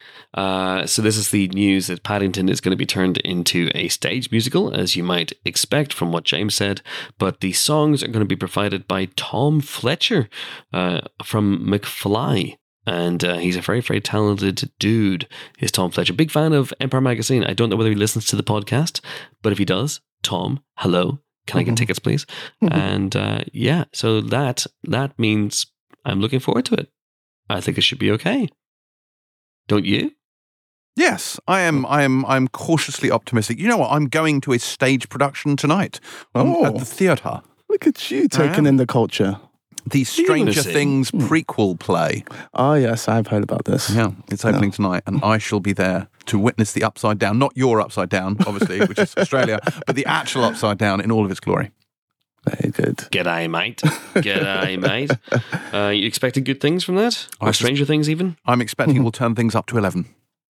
Uh, so this is the news that Paddington is going to be turned into a stage musical, as you might expect from what James said. But the songs are going to be provided by Tom Fletcher uh, from McFly. And uh, he's a very, very talented dude, is Tom Fletcher. Big fan of Empire Magazine. I don't know whether he listens to the podcast, but if he does, Tom, hello. Can I get tickets, please? And uh, yeah, so that that means I'm looking forward to it. I think it should be okay. Don't you? Yes, I am. I am. I'm cautiously optimistic. You know what? I'm going to a stage production tonight um, Oh. at the theatre. Look at you taking am. in the culture. The Stranger see. Things prequel play. Oh, yes, I've heard about this. Yeah, it's opening tonight, and I shall be there to witness the upside down. Not your upside down, obviously, which is Australia, but the actual upside down in all of its glory. Very good. G'day, mate. G'day, mate. Uh, you expecting good things from that? Or I sus- Stranger Things, even? I'm expecting we'll turn things up to eleven.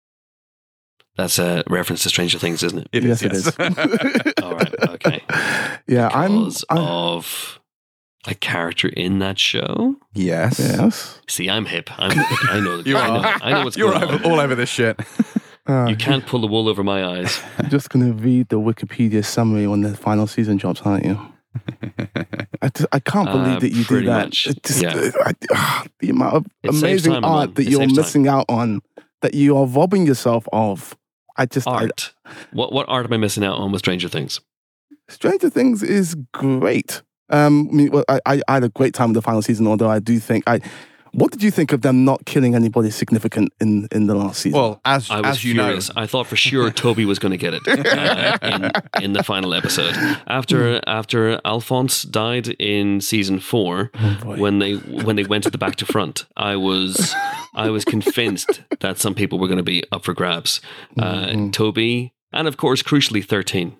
That's a reference to Stranger Things, isn't it? It Yes, is, it is. All right, okay. Yeah, I'm. Because I'm of a character in that show? yes. yes. See, I'm hip. I'm hip. I know. You I know. are. I know what's You're going over, on. all over this shit. Uh, You can't pull the wool over my eyes. I'm just going to read the Wikipedia summary when the final season drops, aren't you? I, just, I can't believe Uh, that you do pretty that. much, It just, yeah. I, ah, the amount of It saves amazing time, art man. that It you're saves time. missing out on, that you are robbing yourself of. I just I, Art. What what art am I missing out on with Stranger Things? Stranger Things is great. Um, I mean, well, I, I I had a great time with the final season. Although I do think I, what did you think of them not killing anybody significant in, in the last season? Well, as I was as you furious. I thought for sure Toby was going to get it uh, in in the final episode. After after Alphonse died in season four, boy. when they when they went to the back to front, I was I was convinced that some people were going to be up for grabs. Uh, Toby, and of course, crucially, thirteen.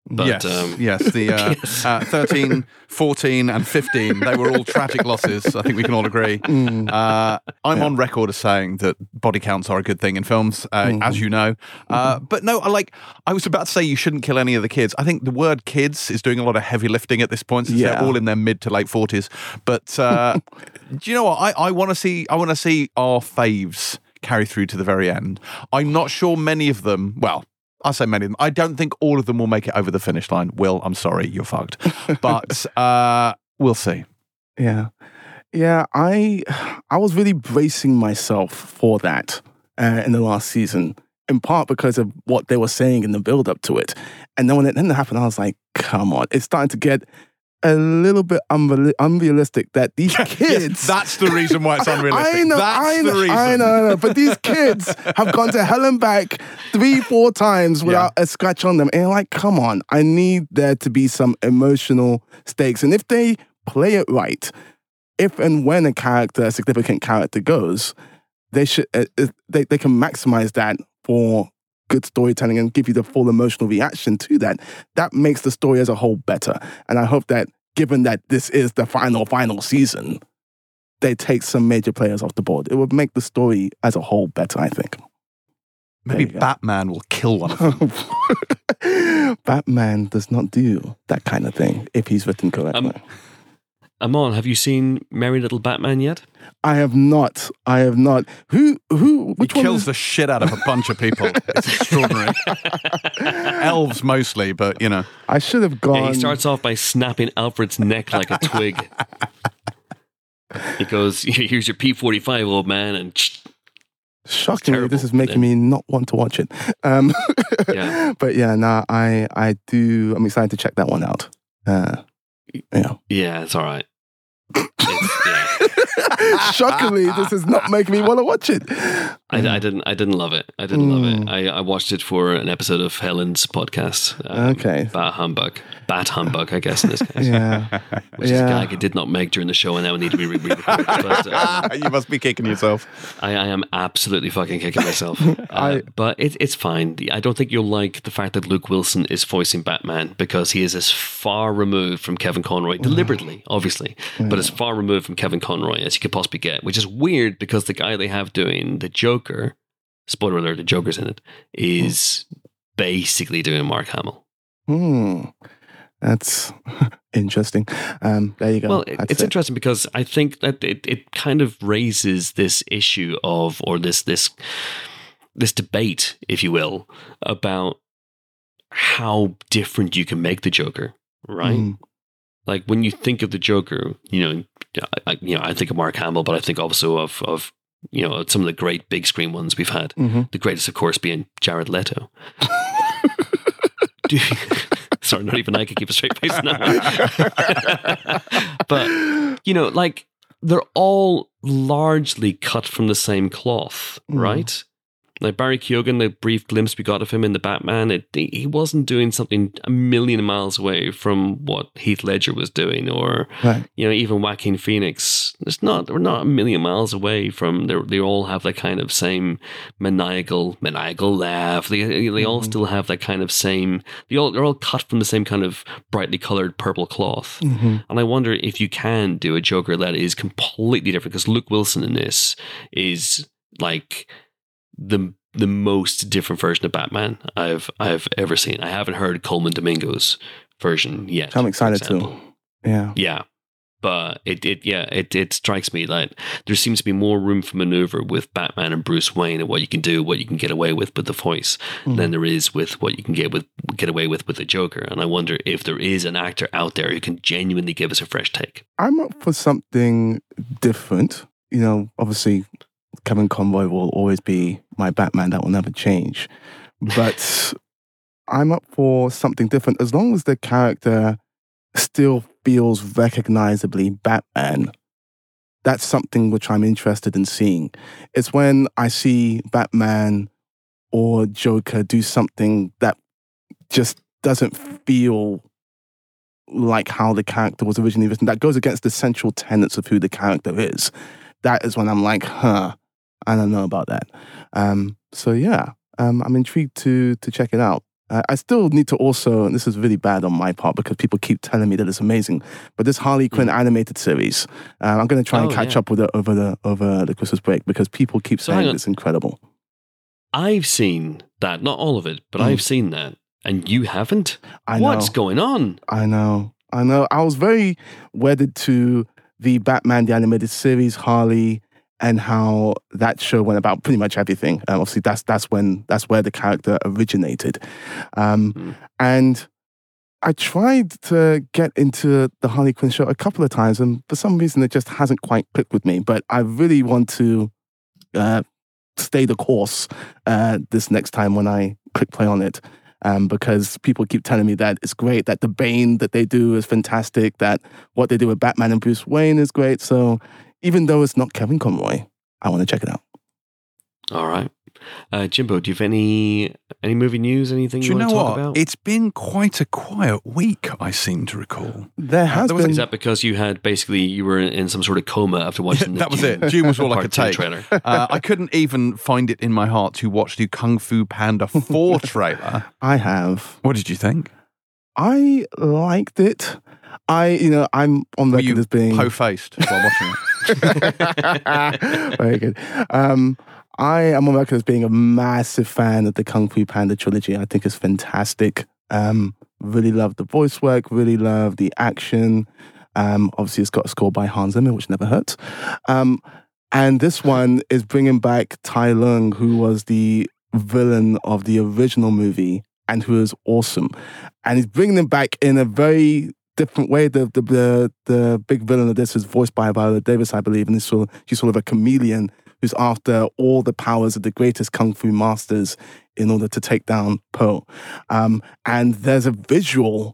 But, yes, um, yes. The uh, yes. uh, thirteen, fourteen, and fifteen, they were all tragic losses. I think we can all agree. Mm. Uh, I'm on record as saying that body counts are a good thing in films, uh, Mm-hmm. as you know. Uh, but no, I like. I was about to say you shouldn't kill any of the kids. I think the word "kids" is doing a lot of heavy lifting at this point, since Yeah. they're all in their mid to late forties. But uh, do you know what? I, I want to see. I want to see our faves carry through to the very end. I'm not sure many of them. Well. I say many of them. I don't think all of them will make it over the finish line. Will, I'm sorry, you're fucked. But uh, we'll see. Yeah. Yeah, I I was really bracing myself for that uh, in the last season, in part because of what they were saying in the build-up to it. And then when it then happened, I was like, come on. It's starting to get a little bit unreal- unrealistic that these kids... That's the reason why it's unrealistic. I know, That's I know, the reason. I know, I know. But these kids have gone to hell and back three, four times without a scratch on them. And you're like, come on, I need there to be some emotional stakes. And if they play it right, if and when a character, a significant character goes, they should uh, they, they can maximize that for good storytelling and give you the full emotional reaction to that. That makes the story as a whole better. And I hope that given that this is the final, final season, they take some major players off the board. It would make the story as a whole better, I think. Maybe Batman will kill one of them. Batman does not do that kind of thing if he's written correctly. Um, Amon, have you seen Merry Little Batman yet? I have not. I have not. Who? Who? Which he one kills is- the shit out of a bunch of people. It's extraordinary. Elves mostly, but you know. I should have gone. Yeah, he starts off by snapping Alfred's neck like a twig. He goes, "Here's your P forty-five, old man," and Shockingly, this terrible. is making And- me not want to watch it. Um, Yeah. But yeah, nah, I I do. I'm excited to check that one out. Uh, yeah. yeah, it's all right. It's, yeah. Shockingly, this is not making me want to watch it. I, I didn't. I didn't love it. I didn't love Mm. it. I, I watched it for an episode of Helen's podcast. um, Okay. Bat humbug. Bat humbug, I guess in this case. Yeah. Which is a gag I did not make during the show, and now I need to be re- re-recorded. But um, You must be kicking yourself. I, I am absolutely fucking kicking myself. Uh, I- but it, it's fine. I don't think you'll like the fact that Luke Wilson is voicing Batman because he is as far removed from Kevin Conroy, deliberately, obviously, but as far removed from Kevin Conroy as you could possibly get, which is weird because the guy they have doing the Joker, spoiler alert, the Joker's in it, is basically doing Mark Hamill. Hmm. That's interesting. Um, there you go. Well, it, That's it's it. interesting because I think that it, it kind of raises this issue of, or this this this debate, if you will, about how different you can make the Joker, right? Mm. Like when you think of the Joker, you know, I, you know, I think of Mark Hamill, but I think also of of you know some of the great big screen ones we've had. Mm-hmm. The greatest, of course, being Jared Leto. Do you- Sorry, not even I can keep a straight face now. But, you know, like, they're all largely cut from the same cloth, Mm. right? Like Barry Keoghan, the brief glimpse we got of him in the Batman, it, he wasn't doing something a million miles away from what Heath Ledger was doing, or Right. you know, even Joaquin Phoenix. It's not we're not a million miles away from. They they all have that kind of same maniacal maniacal laugh. They they all still have that kind of same. They all they're all cut from the same kind of brightly colored purple cloth. Mm-hmm. And I wonder if you can do a Joker that is completely different, because Luke Wilson in this is like the the most different version of Batman I've I've ever seen. I haven't heard Coleman Domingo's version yet. I'm for excited example. too. Yeah. Yeah. But it, it yeah, it, it strikes me that there seems to be more room for maneuver with Batman and Bruce Wayne and what you can do, what you can get away with with the voice, Mm. than there is with what you can get with get away with with the Joker. And I wonder if there is an actor out there who can genuinely give us a fresh take. I'm up for something different. You know, obviously, Kevin Conroy will always be my Batman. That will never change. But I'm up for something different as long as the character still feels recognizably Batman. That's something which I'm interested in seeing. It's when I see Batman or Joker do something that just doesn't feel like how the character was originally written, that goes against the central tenets of who the character is. That is when I'm like, huh, I don't know about that. Um, so yeah, um, I'm intrigued to to check it out. Uh, I still need to also, and this is really bad on my part because people keep telling me that it's amazing, but this Harley Quinn mm. animated series, uh, I'm going to try oh, and catch yeah. up with it over the over the Christmas break because people keep so saying it's incredible. I've seen that, not all of it, but mm. I've seen that, and you haven't? I know. What's going on? I know. I know. I was very wedded to the Batman, the animated series, Harley, and how that show went about pretty much everything. Um, obviously, that's that's when that's where the character originated. Um, mm. And I tried to get into the Harley Quinn show a couple of times, and for some reason, it just hasn't quite clicked with me. But I really want to uh, stay the course uh, this next time when I click play on it. Um, because people keep telling me that it's great, that the Bane that they do is fantastic, that what they do with Batman and Bruce Wayne is great. So even though it's not Kevin Conroy, I want to check it out. All right. Uh, Jimbo, do you have any any movie news, anything do you, you want know to talk what? about? It's been quite a quiet week, I seem to recall. There has uh, there been. Is that because you had basically, you were in some sort of coma after watching the That was Dune, it. Dune was all I could take. Trailer. Uh, I couldn't even find it in my heart to watch the Kung Fu Panda four trailer. I have. What did you think? I liked it. I, you know, I'm on record as being po-faced while watching it. Very good. Um, I am on record as being a massive fan of the Kung Fu Panda trilogy. I think it's fantastic. Um, really love the voice work. Really love the action. Um, obviously, it's got a score by Hans Zimmer, which never hurts. Um, and this one is bringing back Tai Lung, who was the villain of the original movie and who is awesome. And he's bringing him back in a very different way. The the the, the big villain of this is voiced by Viola Davis, I believe, and he's sort of, she's sort of a chameleon who's after all the powers of the greatest kung fu masters in order to take down Po. Um, and there's a visual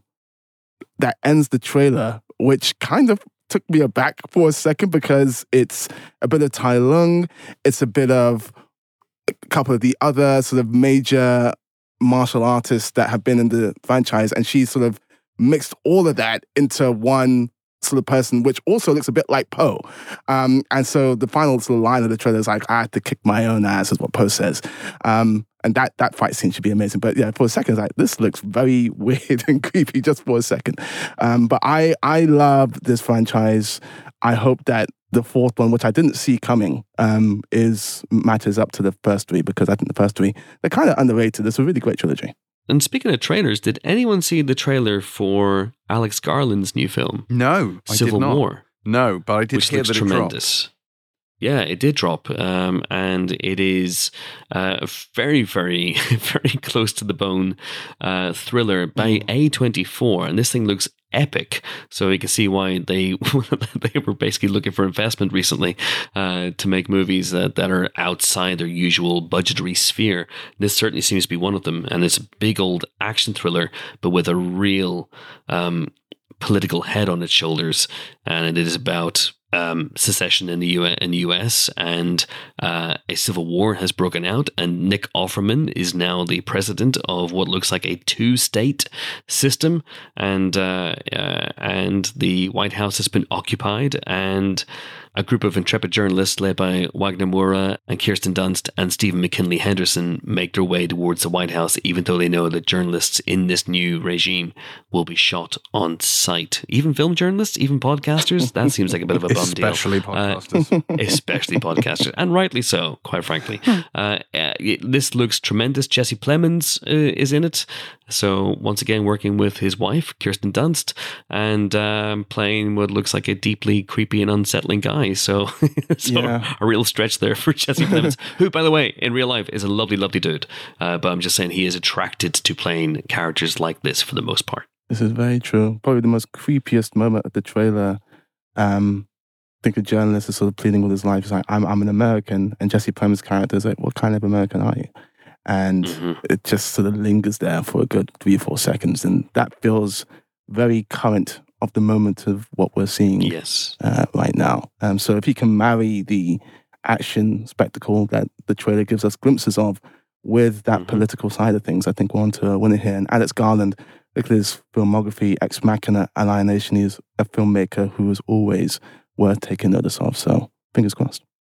that ends the trailer, which kind of took me aback for a second because it's a bit of Tai Lung, it's a bit of a couple of the other sort of major martial artists that have been in the franchise, and she sort of mixed all of that into one sort of person, which also looks a bit like Po. Um, and so the final sort of line of the trailer is like, I had to kick my own ass, is what Po says. Um, and that that fight scene should be amazing. But yeah, for a second, it's like, this looks very weird and creepy just for a second. Um, but I, I love this franchise. I hope that the fourth one, which I didn't see coming, um, is matches up to the first three, because I think the first three, they're kind of underrated. It's a really great trilogy. And speaking of trailers, did anyone see the trailer for Alex Garland's new film? No, I Civil did not. War. No, but I did which hear looks that tremendous. It dropped. Yeah, it did drop, um, and it is a very, very, very close to the bone uh, thriller by A twenty-four, and this thing looks epic. So you can see why they they were basically looking for investment recently uh, to make movies that, that are outside their usual budgetary sphere. This certainly seems to be one of them, and it's a big old action thriller, but with a real um, political head on its shoulders, and it is about Um, secession in the U S, in the U S and uh, a civil war has broken out, and Nick Offerman is now the president of what looks like a two-state system, and uh, uh, and the White House has been occupied, and a group of intrepid journalists led by Wagner Moura and Kirsten Dunst and Stephen McKinley Henderson make their way towards the White House, even though they know that journalists in this new regime will be shot on sight. Even film journalists, even podcasters, that seems like a bit of a bum deal. Especially podcasters. Uh, especially podcasters, and rightly so, quite frankly. Uh, uh, this looks tremendous. Jesse Plemons uh, is in it. So once again, working with his wife, Kirsten Dunst, and um, playing what looks like a deeply creepy and unsettling guy. So, so yeah. a real stretch there for Jesse Plemons, who, by the way, in real life is a lovely, lovely dude. Uh, but I'm just saying he is attracted to playing characters like this for the most part. This is very true. Probably the most creepiest moment of the trailer. Um, I think a journalist is sort of pleading with his life. He's like, I'm, I'm an American. And Jesse Plemons' character is like, what kind of American are you? And mm-hmm. it just sort of lingers there for a good three or four seconds. And that feels very current of the moment of what we're seeing yes. uh, right now. Um, so if he can marry the action spectacle that the trailer gives us glimpses of with that mm-hmm. political side of things, I think we're on to a winner here. And Alex Garland, look at his filmography, Ex Machina, Alienation, he's a filmmaker who is always worth taking notice of. So fingers crossed.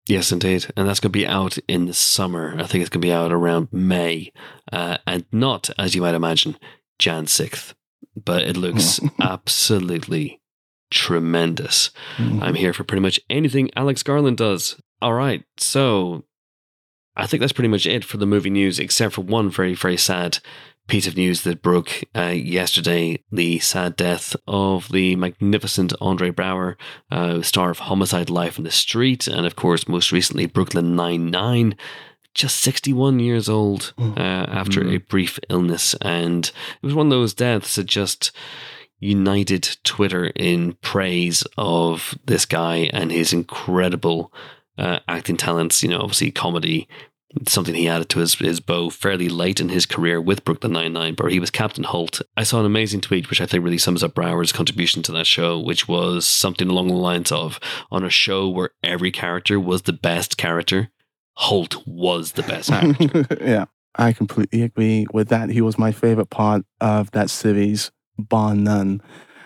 Yes, indeed. And that's going to be out in the summer. I think it's going to be out around May. Uh, and not, as you might imagine, January sixth. But it looks absolutely tremendous. Mm-hmm. I'm here for pretty much anything Alex Garland does. All right. So I think that's pretty much it for the movie news, except for one very, very sad piece of news that broke uh, yesterday, the sad death of the magnificent Andre Braugher, uh, star of Homicide: Life on the Street, and of course, most recently, Brooklyn Nine-Nine, just sixty-one years old uh, after mm. a brief illness. And it was one of those deaths that just united Twitter in praise of this guy and his incredible uh, acting talents. You know, obviously comedy, something he added to his, his bow fairly late in his career with Brooklyn Nine-Nine, where he was Captain Holt. I saw an amazing tweet, which I think really sums up Brower's contribution to that show, which was something along the lines of, on a show where every character was the best character, Holt was the best character. Yeah, I completely agree with that. He was my favorite part of that series, bar none.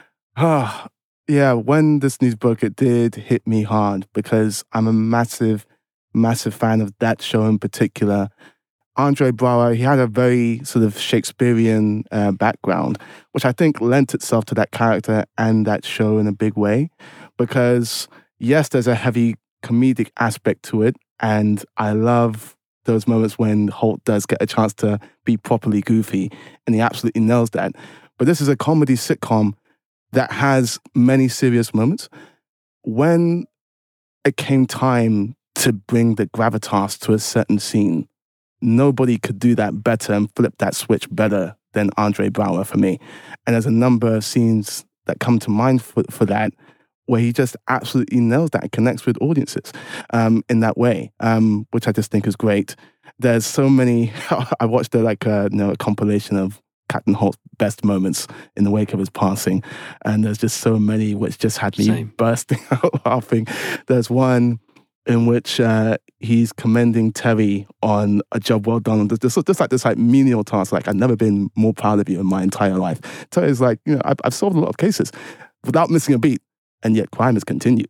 Ah, yeah, when this news broke, it did hit me hard because I'm a massive massive fan of that show in particular. Andre Braugher, he had a very sort of Shakespearean uh, background, which I think lent itself to that character and that show in a big way. Because, yes, there's a heavy comedic aspect to it, and I love those moments when Holt does get a chance to be properly goofy, and he absolutely nails that. But this is a comedy sitcom that has many serious moments. When it came time to bring the gravitas to a certain scene, nobody could do that better and flip that switch better than Andre Braugher for me. And there's a number of scenes that come to mind for, for that, where he just absolutely nails that and connects with audiences um, in that way, um, which I just think is great. There's so many, I watched a, like a, you know, a compilation of Captain Holt's best moments in the wake of his passing, and there's just so many which just had me Same. bursting out laughing. There's one in which uh, he's commending Terry on a job well done. Just, just like this like menial task, like, I've never been more proud of you in my entire life. Terry's like, you know, I've, I've solved a lot of cases without missing a beat, and yet crime has continued.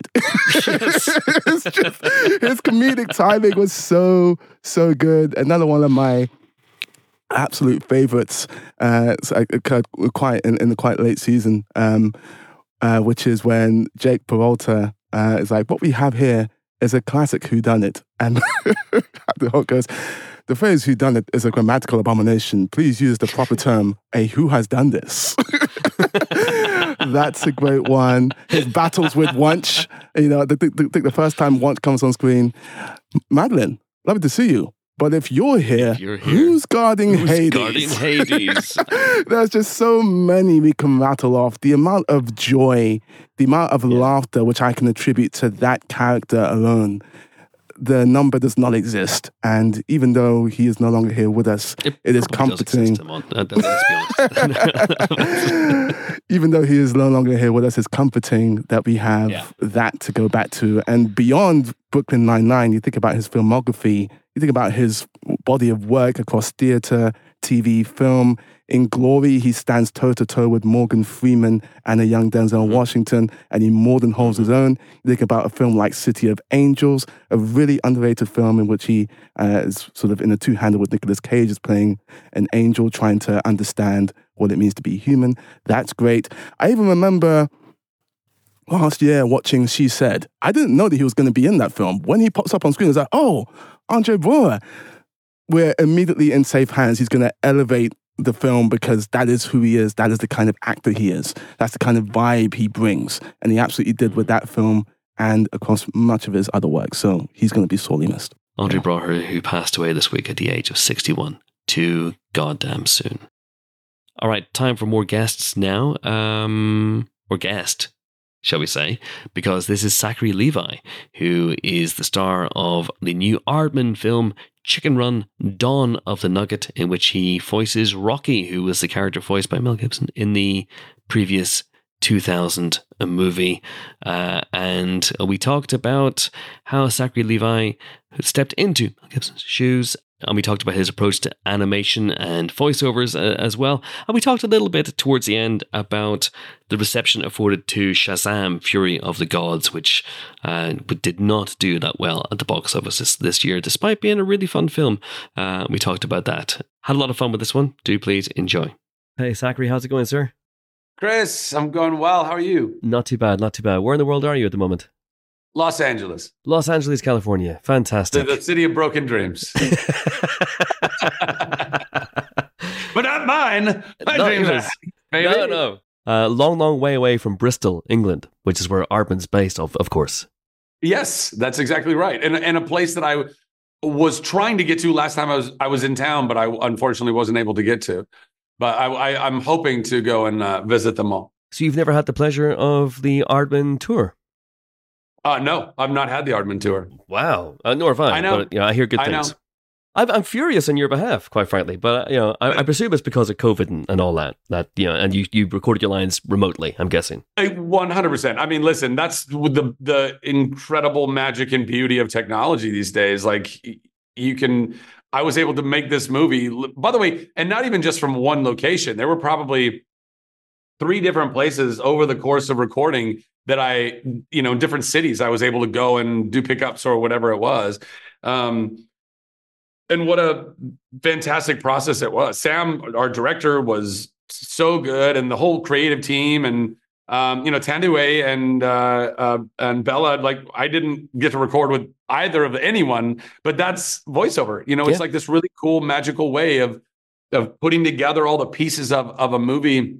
It's just, his comedic timing was so, so good. Another one of my absolute favorites uh, occurred quite in, in the quite late season, um, uh, which is when Jake Peralta uh, is like, what we have here is a classic whodunit. And the whole goes, the phrase whodunit is a grammatical abomination. Please use the proper term, a who has done this. That's a great one. His battles with Wunsch. You know, I think the, the, the first time Wunsch comes on screen, Madeline, lovely to see you. But if you're here, if you're here who's guarding who's Hades? Guarding Hades? There's just so many we can rattle off. The amount of joy, the amount of yeah. laughter, which I can attribute to that character alone, the number does not exist. And even though he is no longer here with us, it, it is comforting. Exist, on, uh, let's be honest. Even though he is no longer here with us, it's comforting that we have yeah. that to go back to. And beyond Brooklyn Nine-Nine, you think about his filmography, you think about his body of work across theater, T V, film. In Glory, he stands toe-to-toe with Morgan Freeman and a young Denzel mm-hmm. Washington, and he more than holds his own. You think about a film like City of Angels, a really underrated film in which he uh, is sort of in a two-hander with Nicolas Cage, is playing an angel trying to understand what it means to be human. That's great. I even remember last year watching She Said. I didn't know that he was going to be in that film. When he pops up on screen, I was like, oh, Andre Braugher. We're immediately in safe hands. He's going to elevate the film because that is who he is. That is the kind of actor he is. That's the kind of vibe he brings. And he absolutely did with that film and across much of his other work. So he's going to be sorely missed. Andre yeah. Braugher, who passed away this week at the age of sixty-one. Too goddamn soon. All right, time for more guests now. Um, or guest, shall we say, because this is Zachary Levi, who is the star of the new Aardman film Chicken Run, Dawn of the Nugget, in which he voices Rocky, who was the character voiced by Mel Gibson in the previous two thousand movie. Uh, and we talked about how Zachary Levi stepped into Mel Gibson's shoes and we talked about his approach to animation and voiceovers uh, as well. And we talked a little bit towards the end about the reception afforded to Shazam! Fury of the Gods, which uh, did not do that well at the box office this, this year, despite being a really fun film. Uh, we talked about that. Had a lot of fun with this one. Do please enjoy. Hey, Zachary, how's it going, sir? Chris, I'm going well. How are you? Not too bad, not too bad. Where in the world are you at the moment? Los Angeles. Los Angeles, California. Fantastic. The, the city of broken dreams. But not mine. My Not dreams yours. are happy, No, baby. no. Uh, long, long way away from Bristol, England, which is where Aardman's based, of, of course. Yes, that's exactly right. And, and a place that I was trying to get to last time I was I was in town, but I unfortunately wasn't able to get to. But I, I, I'm hoping to go and uh, visit them all. So you've never had the pleasure of the Aardman tour? Uh, no, I've not had the Aardman tour. Wow. Uh, nor have I. I know. But, you know, I hear good I things. know. I'm, I'm furious on your behalf, quite frankly. But uh, you know, I, I presume it's because of COVID and, and all that. That you know, and you, you recorded your lines remotely, I'm guessing. one hundred percent. I mean, listen, that's the the incredible magic and beauty of technology these days. Like you can, I was able to make this movie, by the way, and not even just from one location. There were probably three different places over the course of recording that I, you know, in different cities, I was able to go and do pickups or whatever it was. Um, and what a fantastic process it was. Sam, our director, was so good, and the whole creative team, and um, you know, Tandue and uh, uh, and Bella. Like, I didn't get to record with either of anyone, but that's voiceover. You know, it's Yeah. like this really cool, magical way of of putting together all the pieces of of a movie.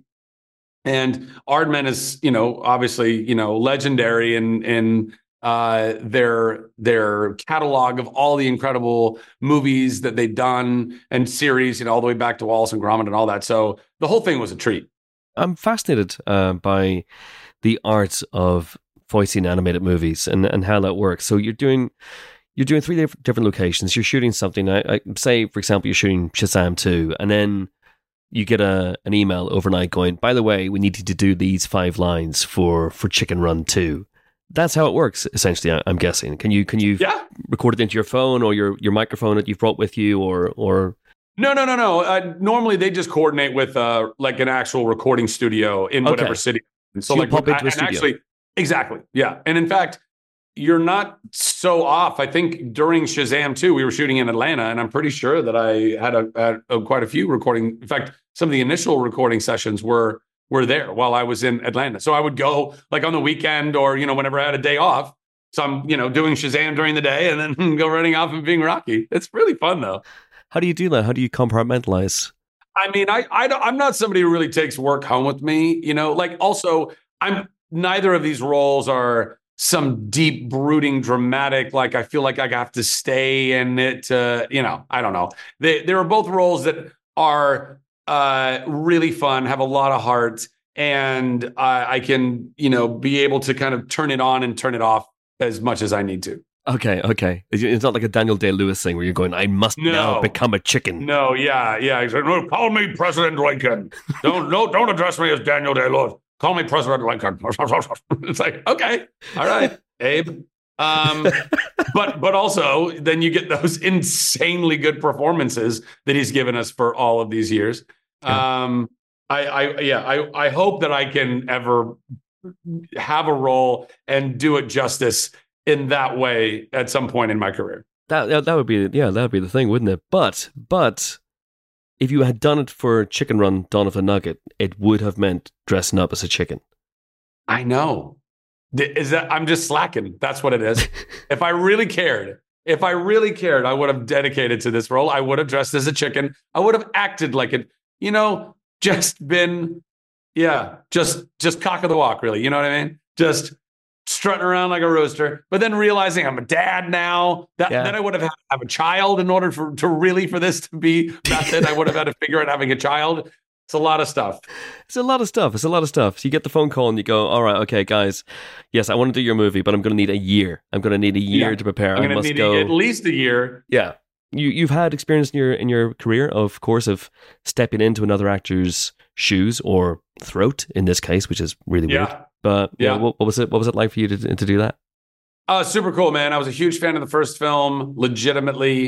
And Aardman is, you know, obviously, you know, legendary in in uh, their their catalog of all the incredible movies that they've done and series, you know, all the way back to Wallace and Gromit and all that. So the whole thing was a treat. I'm fascinated uh, by the art of voicing animated movies and, and how that works. So you're doing you're doing three diff- different locations. You're shooting something. I, I say, for example, you're shooting Shazam two, and then you get a an email overnight going, by the way, we need you to do these five lines for, for Chicken Run two. That's how it works, essentially, I- I'm guessing. Can you can you Yeah. record it into your phone or your, your microphone that you've brought with you, or or No, no, no, no. Uh, normally they just coordinate with uh, like an actual recording studio in Okay. whatever city. And So you like pop into a and studio. Actually, exactly. Yeah. And in fact, you're not so off. I think during Shazam two, we were shooting in Atlanta, and I'm pretty sure that I had a, had a quite a few recording. In fact, some of the initial recording sessions were were there while I was in Atlanta. So I would go like on the weekend, or you know, whenever I had a day off. So I'm you know doing Shazam during the day, and then go running off and being Rocky. It's really fun though. how do you do that? How do you compartmentalize? I mean, I, I don't, I'm not somebody who really takes work home with me, you know, like also I'm neither of these roles are some deep, brooding, dramatic, like I feel like I have to stay in it, uh, you know, I don't know. They, they are both roles that are uh, really fun, have a lot of heart, and I, I can, you know, be able to kind of turn it on and turn it off as much as I need to. Okay, okay. It's not like a Daniel Day-Lewis thing where you're going, I must No. now become a chicken. No, yeah, yeah. He's like, no, call me President Lincoln. Don't, no, don't address me as Daniel Day-Lewis. Call me President Lincoln. It's like, okay, all right, Abe. Um, but but also, then you get those insanely good performances that he's given us for all of these years. Yeah. Um, I, I yeah, I, I hope that I can ever have a role and do it justice in that way at some point in my career. That, that that would be yeah, that would be the thing, wouldn't it? But but if you had done it for Chicken Run, Dawn of the Nugget, it would have meant dressing up as a chicken. I know. Is that I'm just slacking? That's what it is. If I really cared, if I really cared, I would have dedicated to this role. I would have dressed as a chicken. I would have acted like it. You know, just been, yeah, just just cock of the walk, really. You know what I mean? Just strutting around like a rooster, but then realizing I'm a dad now. That Yeah. then I would have had to have a child in order for to really for this to be method. I would have had to figure out having a child. It's a lot of stuff. It's a lot of stuff. It's a lot of stuff. So you get the phone call and you go, all right, okay, guys, yes, I want to do your movie, but I'm going to need a year. I'm going to need a year Yeah. to prepare. I'm I going to must need go. at least a year. Yeah. You, you've had experience in your in your career, of course, of stepping into another actor's shoes or throat in this case, which is really weird. Yeah. But yeah, Yeah. what, what was it? What was it like for you to to do that? Uh, super cool, man. I was a huge fan of the first film, legitimately.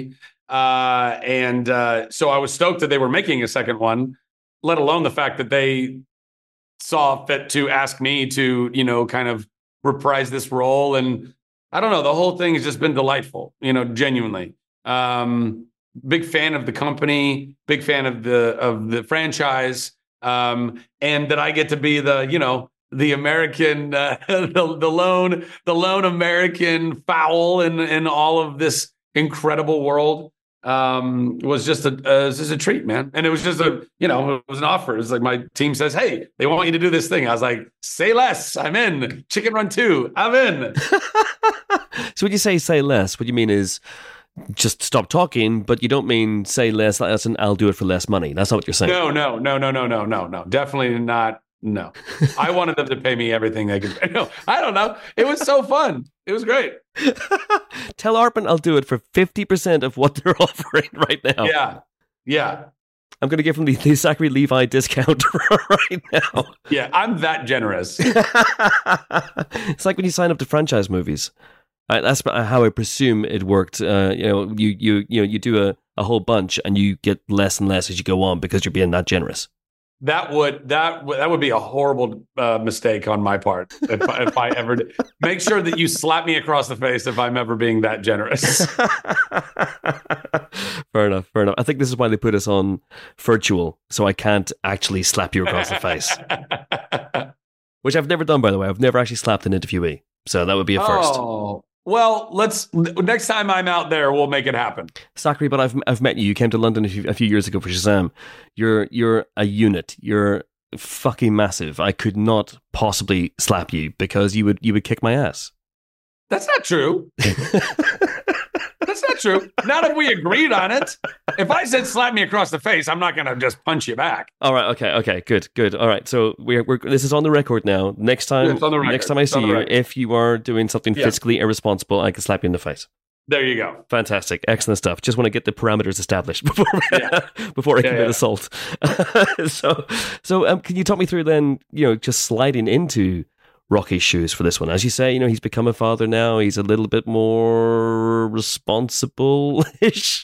Uh, and uh, so I was stoked that they were making a second one, let alone the fact that they saw fit to ask me to, you know, kind of reprise this role. And I don't know, the whole thing has just been delightful, you know, genuinely. Um, big fan of the company, big fan of the of the franchise, um, and that I get to be the, you know, the American, uh, the, the lone, the lone American fowl in in all of this incredible world. Um, was just a uh, was just a treat, man. And it was just a, you know, it was an offer. It's like my team says, "Hey, they want you to do this thing." I was like, "Say less, I'm in." Chicken Run two, I'm in. So when you say say less, what you mean is just stop talking, but you don't mean say less, like that's an I'll do it for less money. That's not what you're saying. No, no, no, no, no, no, no, no. Definitely not. No. I wanted them to pay me everything they could pay. No, I don't know. It was so fun. It was great. Tell Arpin I'll do it for fifty percent of what they're offering right now. Yeah. Yeah. I'm going to give them the, the Zachary Levi discount right now. Yeah, I'm that generous. It's like when you sign up to franchise movies. Uh, that's how I presume it worked. Uh, you know, you you you know you do a, a whole bunch and you get less and less as you go on because you're being that generous. That would that would that would be a horrible uh, mistake on my part if, I- if I ever did. Make sure that you slap me across the face if I'm ever being that generous. Fair enough, fair enough. I think this is why they put us on virtual, so I can't actually slap you across the face. Which I've never done, by the way. I've never actually slapped an interviewee, so that would be a first. Oh, well, let's next time I'm out there, we'll make it happen. Zachary, but I've I've met you. You came to London a few, a few years ago for Shazam. You're you're a unit. You're fucking massive. I could not possibly slap you because you would you would kick my ass. That's not true. That's not true. Not if we agreed on it. If I said slap me across the face, I'm not going to just punch you back. All right. Okay. Okay. Good. Good. All right. So we're we're this is on the record now. Next time, It's on the record. next time I It's see on the you, record. if you are doing something Yeah. fiscally irresponsible, I can slap you in the face. There you go. Fantastic. Excellent stuff. Just want to get the parameters established before before I Yeah, commit yeah. assault. so so um, can you talk me through then? You know, just sliding into Rocky's shoes for this one. As you say, you know, he's become a father now. He's a little bit more responsible-ish.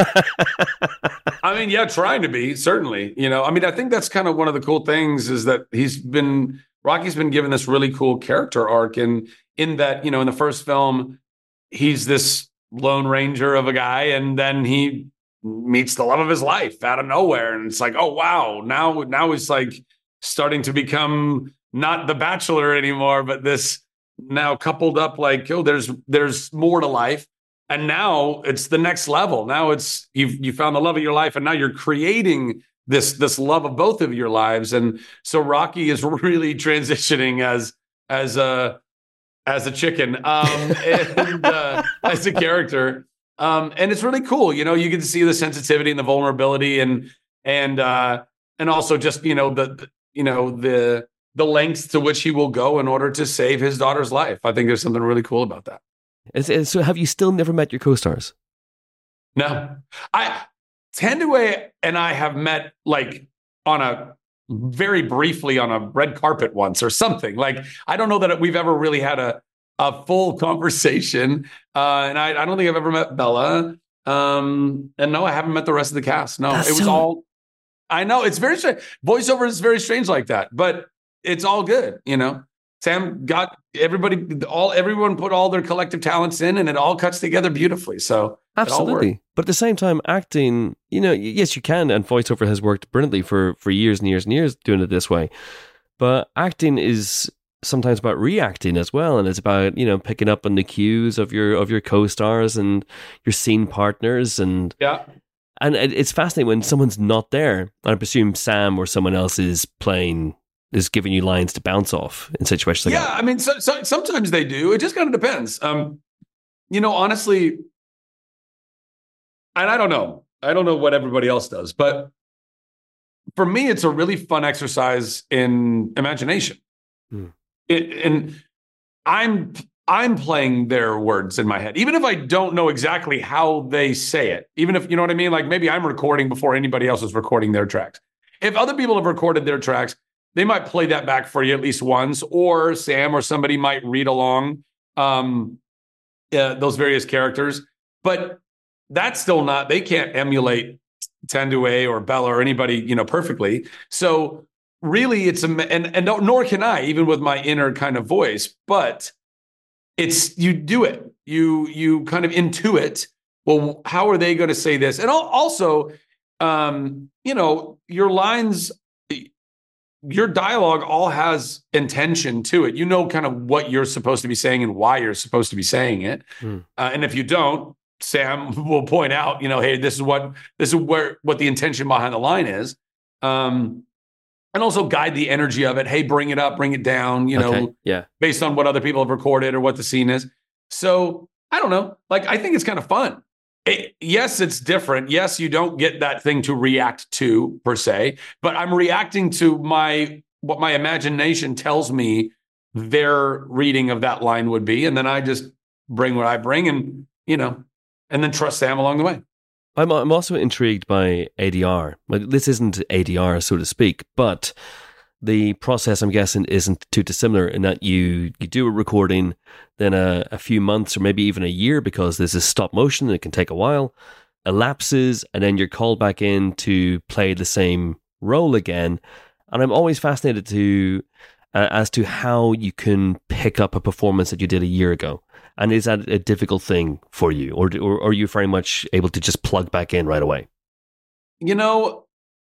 I mean, yeah, trying to be, certainly. You know, I mean, I think that's kind of one of the cool things is that he's been, Rocky's been given this really cool character arc. And in that, you know, in the first film, he's this Lone Ranger of a guy, and then he meets the love of his life out of nowhere. And it's like, oh, wow. Now, now he's like starting to become not the bachelor anymore, but this now coupled up like, oh, there's there's more to life. And now it's the next level. Now it's you've you found the love of your life, and now you're creating this this love of both of your lives. And so Rocky is really transitioning as as a as a chicken, um, and uh, as a character. Um, and it's really cool. You know, you get to see the sensitivity and the vulnerability, and and uh, and also just you know the, the you know the the lengths to which he will go in order to save his daughter's life. I think there's something really cool about that. Is- is- so have you still never met your co-stars? No, I Tandaway and I have met like on a very briefly on a red carpet once or something. Like, I don't know that we've ever really had a, a full conversation. Uh, and I, I don't think I've ever met Bella. Um, and no, I haven't met the rest of the cast. No, That's it was so- all, I know it's very strange. Voiceover is very strange like that, but it's all good. You know, Sam got everybody, all, everyone put all their collective talents in, and it all cuts together beautifully. So it all worked. Absolutely. But at the same time, acting, you know, y- yes, you can, and voiceover has worked brilliantly for, for years and years and years doing it this way. But acting is sometimes about reacting as well, and it's about, you know, picking up on the cues of your of your co-stars and your scene partners, and Yeah. and it- it's fascinating when someone's not there. I presume Sam or someone else is playing, is giving you lines to bounce off in situations like Yeah, that. I mean, so, so, sometimes they do. It just kind of depends. Um, you know, honestly, and I don't know. I don't know what everybody else does, but for me, it's a really fun exercise in imagination. Hmm. It, and I'm I'm playing their words in my head, even if I don't know exactly how they say it. Even if you know what I mean, like maybe I'm recording before anybody else is recording their tracks. If other people have recorded their tracks, they might play that back for you at least once, or Sam or somebody might read along um, uh, those various characters. But that's still not, they can't emulate Tandue or Bella or anybody, you know, perfectly. So really it's, a, and, and nor can I, even with my inner kind of voice, but it's, you do it. You, you kind of intuit, well, how are they going to say this? And also, um, you know, your lines, your dialogue all has intention to it. You know, kind of what you're supposed to be saying and why you're supposed to be saying it. Mm. Uh, and if you don't, Sam will point out, you know, hey, this is what this is where what the intention behind the line is, um, and also guide the energy of it. Hey, bring it up, bring it down. You okay. know, yeah, based on what other people have recorded or what the scene is. So I don't know. Like, I think it's kind of fun. It, yes, it's different. Yes, you don't get that thing to react to per se, but I'm reacting to my what my imagination tells me their reading of that line would be, and then I just bring what I bring, and you know. And then trust Sam along the way. I'm I'm also intrigued by A D R. Like, this isn't A D R, so to speak, but the process, I'm guessing, isn't too dissimilar in that you, you do a recording, then a, a few months or maybe even a year, because this is stop motion and it can take a while, elapses, and then you're called back in to play the same role again. And I'm always fascinated to uh, as to how you can pick up a performance that you did a year ago. And is that a difficult thing for you, or, or, or are you very much able to just plug back in right away? You know,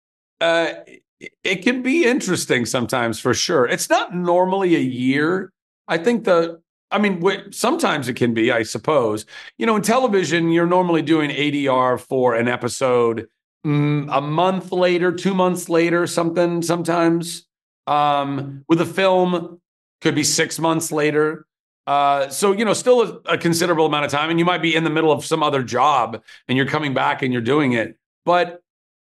uh, it can be interesting sometimes, for sure. It's not normally a year. I think the, I mean, sometimes it can be, I suppose. You know, in television, you're normally doing A D R for an episode mm, a month later, two months later, something sometimes. Um, with a film, could be six months later. Uh, so, you know, still a, a considerable amount of time, and you might be in the middle of some other job and you're coming back and you're doing it, but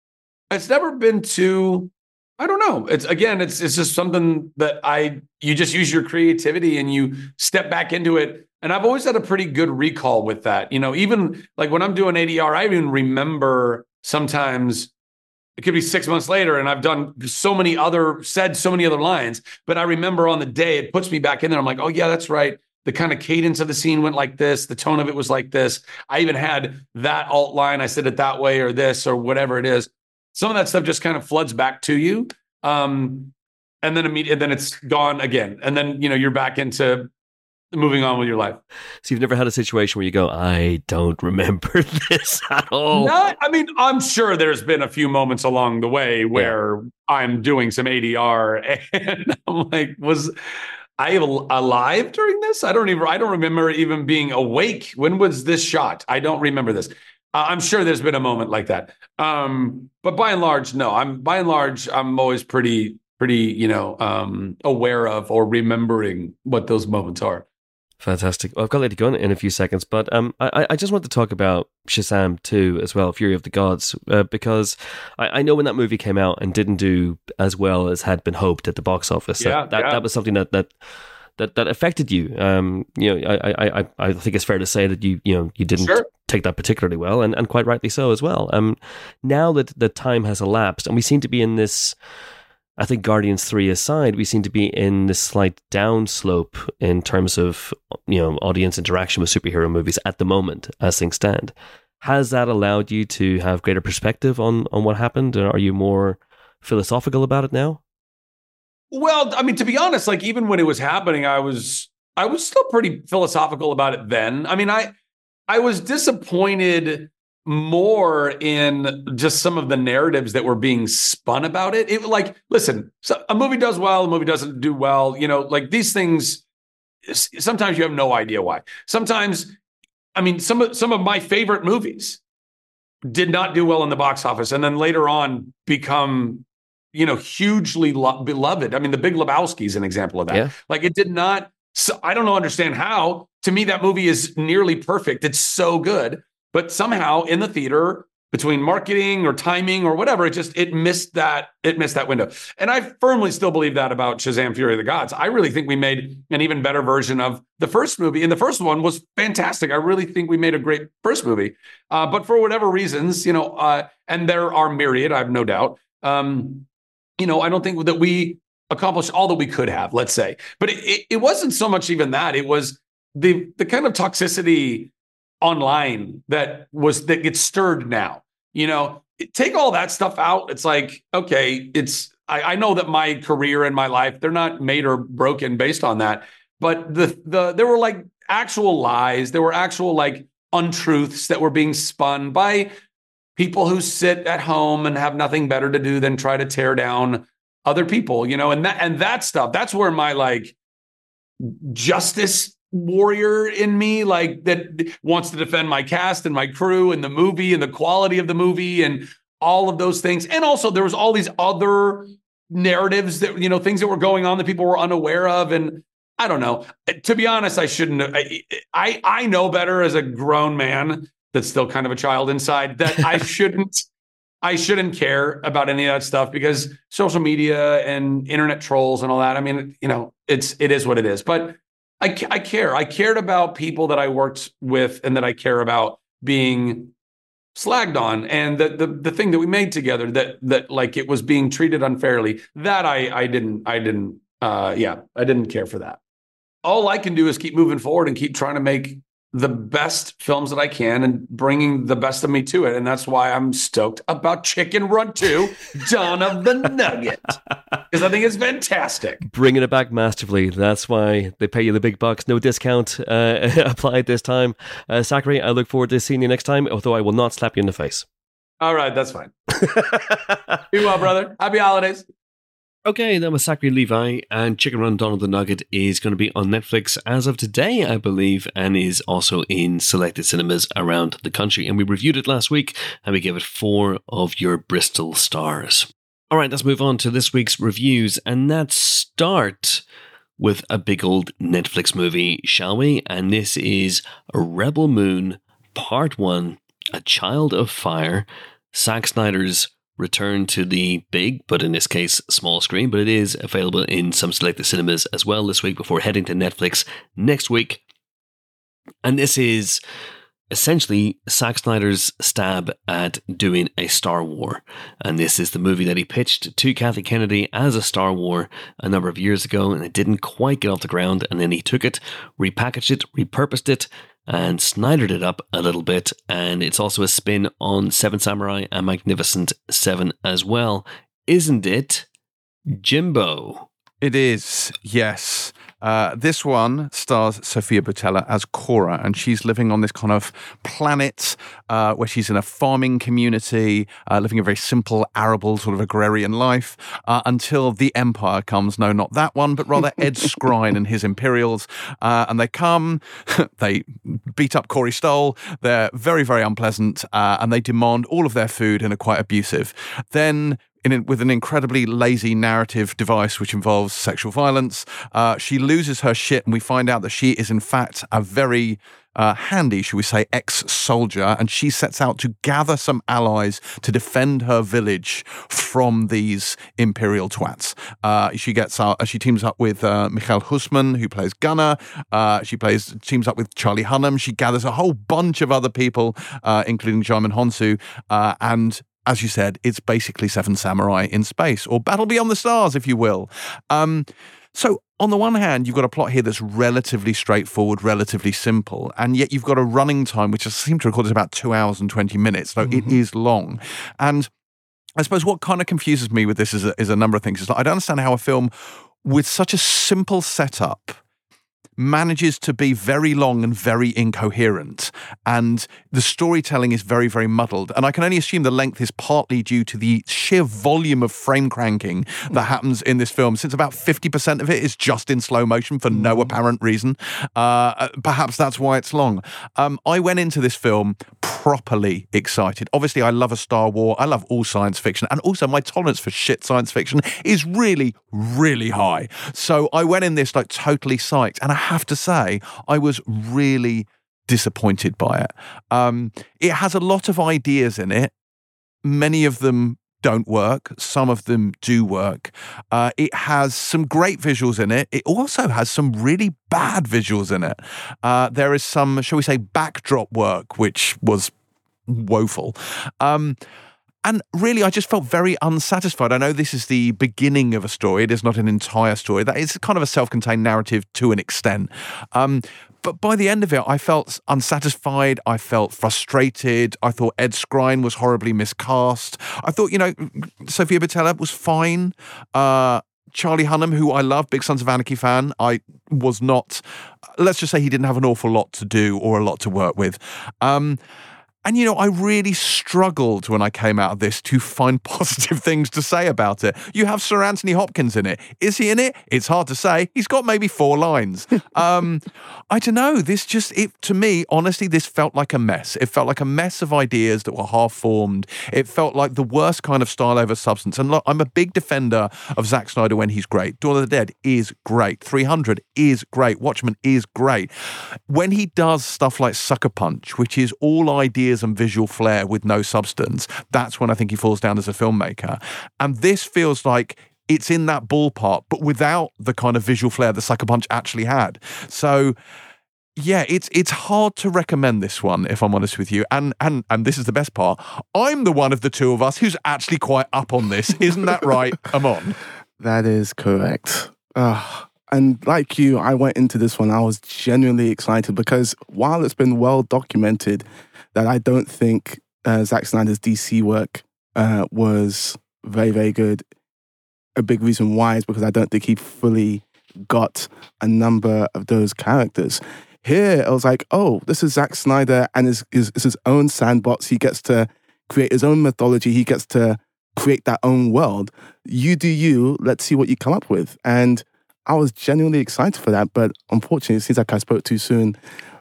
it's never been too, I don't know. It's again, it's, it's just something that I, you just use your creativity and you step back into it. And I've always had a pretty good recall with that. You know, even like when I'm doing A D R, I even remember sometimes it could be six months later and I've done so many other, said so many other lines, but I remember on the day it puts me back in there. I'm like, oh yeah, that's right. The kind of cadence of the scene went like this. The tone of it was like this. I even had that alt line. I said it that way or this or whatever it is. Some of that stuff just kind of floods back to you. Um, and then immediately, and then it's gone again. And then, you know, you're back into moving on with your life. So you've never had a situation where you go, I don't remember this at all? No, I mean, I'm sure there's been a few moments along the way where yeah. I'm doing some A D R and I'm like, was I alive during this? I don't even, I don't remember even being awake. When was this shot? I don't remember this. Uh, I'm sure there's been a moment like that. Um, but by and large, no, I'm by and large, I'm always pretty, pretty, you know, um, aware of or remembering what those moments are. Fantastic. Well, I've got to let you go in a few seconds, but um, I, I just want to talk about Shazam two as well, Fury of the Gods, uh, because I, I know when that movie came out and didn't do as well as had been hoped at the box office, yeah, that, that, yeah. that was something that that that, that affected you. Um, you know, I, I I I think it's fair to say that you you know you didn't sure. take that particularly well, and, and quite rightly so as well. Um, now that the time has elapsed, and we seem to be in this. I think Guardians three aside, we seem to be in this slight downslope in terms of, you know, audience interaction with superhero movies at the moment, as things stand. Has that allowed you to have greater perspective on, on what happened? Or are you more philosophical about it now? Well, I mean, to be honest, like even when it was happening, I was I was still pretty philosophical about it then. I mean, I I was disappointed more in just some of the narratives that were being spun about it. It like, listen, so a movie does well, a movie doesn't do well. You know, like these things, sometimes you have no idea why. Sometimes, I mean, some of, some of my favorite movies did not do well in the box office and then later on become, you know, hugely lo- beloved. I mean, The Big Lebowski is an example of that. Yeah. Like it did not, so I don't know, understand how. To me, that movie is nearly perfect. It's so good. But somehow in the theater, between marketing or timing or whatever, it just it missed that it missed that window. And I firmly still believe that about Shazam: Fury of the Gods. I really think we made an even better version of the first movie. And the first one was fantastic. I really think we made a great first movie. Uh, but for whatever reasons, you know, uh, and there are myriad, I have no doubt. Um, you know, I don't think that we accomplished all that we could have, let's say. But it, it, it wasn't so much even that. It was the the kind of toxicity online that was that gets stirred now. You know, take all that stuff out. It's like, okay, it's I, I know that my career and my life, they're not made or broken based on that. But the the there were like actual lies, there were actual like untruths that were being spun by people who sit at home and have nothing better to do than try to tear down other people, you know, and that and that stuff, that's where my like justice warrior in me, like that wants to defend my cast and my crew and the movie and the quality of the movie and all of those things. And also there was all these other narratives that, you know, things that were going on that people were unaware of. And I don't know, to be honest, I shouldn't, I, I, I know better as a grown man that's still kind of a child inside that I shouldn't, I shouldn't care about any of that stuff because social media and internet trolls and all that. I mean, you know, it's, it is what it is, but I, I care. I cared about people that I worked with and that I care about being slagged on. And the, the, the thing that we made together that, that like it was being treated unfairly, that I, I didn't, I didn't, uh, yeah, I didn't care for that. All I can do is keep moving forward and keep trying to make the best films that I can and bringing the best of me to it. And that's why I'm stoked about Chicken Run two, Dawn of the Nugget. Because I think it's fantastic. Bringing it back masterfully. That's why they pay you the big bucks. No discount uh, applied this time. Uh, Zachary, I look forward to seeing you next time, although I will not slap you in the face. All right, that's fine. Be well, brother. Happy holidays. Okay, that was Zachary Levi, and Chicken Run Dawn of the Nugget is going to be on Netflix as of today, I believe, and is also in selected cinemas around the country. And we reviewed it last week, and we gave it four of your Bristol stars. All right, let's move on to this week's reviews, and let's start with a big old Netflix movie, shall we? And this is Rebel Moon, Part one, A Child of Fire, Zack Snyder's return to the big, but in this case, small screen, but it is available in some selected cinemas as well this week before heading to Netflix next week. And this is essentially Zack Snyder's stab at doing a Star War. And this is the movie that he pitched to Kathy Kennedy as a Star War a number of years ago, and it didn't quite get off the ground. And then he took it, repackaged it, repurposed it, and Snydered it up a little bit. And it's also a spin on Seven Samurai and Magnificent Seven as well. Isn't it, Jimbo? It is, yes. Uh, this one stars Sofia Boutella as Cora, and she's living on this kind of planet uh, where she's in a farming community, uh, living a very simple, arable sort of agrarian life uh, until the Empire comes. No, not that one, but rather Ed Skrein and his Imperials. Uh, and they come, they beat up Corey Stoll. They're very, very unpleasant, uh, and they demand all of their food and are quite abusive. Then In a, with an incredibly lazy narrative device which involves sexual violence, uh, she loses her shit, and we find out that she is in fact a very uh, handy, shall we say, ex-soldier, and she sets out to gather some allies to defend her village from these Imperial twats. Uh, she gets uh, she teams up with uh, Michael Hussman, who plays Gunnar. Uh, she plays teams up with Charlie Hunnam. She gathers a whole bunch of other people, uh, including Djimon Hounsou, uh, and as you said, it's basically Seven Samurai in space, or Battle Beyond the Stars, if you will. Um, so on the one hand, you've got a plot here that's relatively straightforward, relatively simple, and yet you've got a running time, which I seem to record is about two hours and twenty minutes, so mm-hmm. it is long. And I suppose what kind of confuses me with this is a, is a number of things. It's like, I don't understand how a film with such a simple setup manages to be very long and very incoherent, and the storytelling is very, very muddled. And I can only assume the length is partly due to the sheer volume of frame cranking that happens in this film, since about fifty percent of it is just in slow motion for no apparent reason. Uh, perhaps that's why it's long. Um, I went into this film properly excited. Obviously, I love a Star Wars. I love all science fiction. And also, my tolerance for shit science fiction is really, really high. So I went in this like totally psyched. And I have to say, I was really disappointed by it. Um, it has a lot of ideas in it. Many of them don't work. Some of them do work. Uh, it has some great visuals in it. It also has some really bad visuals in it. Uh, there is some, shall we say, backdrop work, which was woeful. Um, And really, I just felt very unsatisfied. I know this is the beginning of a story. It is not an entire story. That is kind of a self-contained narrative to an extent. Um, but by the end of it, I felt unsatisfied. I felt frustrated. I thought Ed Skrein was horribly miscast. I thought, you know, Sofia Boutella was fine. Uh, Charlie Hunnam, who I love, big Sons of Anarchy fan, I was not, let's just say he didn't have an awful lot to do or a lot to work with. Um, And, you know, I really struggled when I came out of this to find positive things to say about it. You have Sir Anthony Hopkins in it. Is he in it? It's hard to say. He's got maybe four lines. um, I don't know. This just, it to me, honestly, this felt like a mess. It felt like a mess of ideas that were half-formed. It felt like the worst kind of style over substance. And look, I'm a big defender of Zack Snyder when he's great. Dawn of the Dead is great. three hundred is great. Watchmen is great. When he does stuff like Sucker Punch, which is all ideas and visual flair with no substance, that's when I think he falls down as a filmmaker. And this feels like it's in that ballpark, but without the kind of visual flair that Sucker Punch actually had. So yeah, it's it's hard to recommend this one, if I'm honest with you. And and and this is the best part. I'm the one of the two of us who's actually quite up on this. Isn't that right, Amon? That is correct. Uh, and like you, I went into this one, I was genuinely excited because while it's been well documented that I don't think uh, Zack Snyder's D C work uh, was very, very good, a big reason why is because I don't think he fully got a number of those characters. Here, I was like, oh, this is Zack Snyder and it's, it's, it's his own sandbox. He gets to create his own mythology. He gets to create that own world. You do you. Let's see what you come up with. And I was genuinely excited for that. But unfortunately, it seems like I spoke too soon.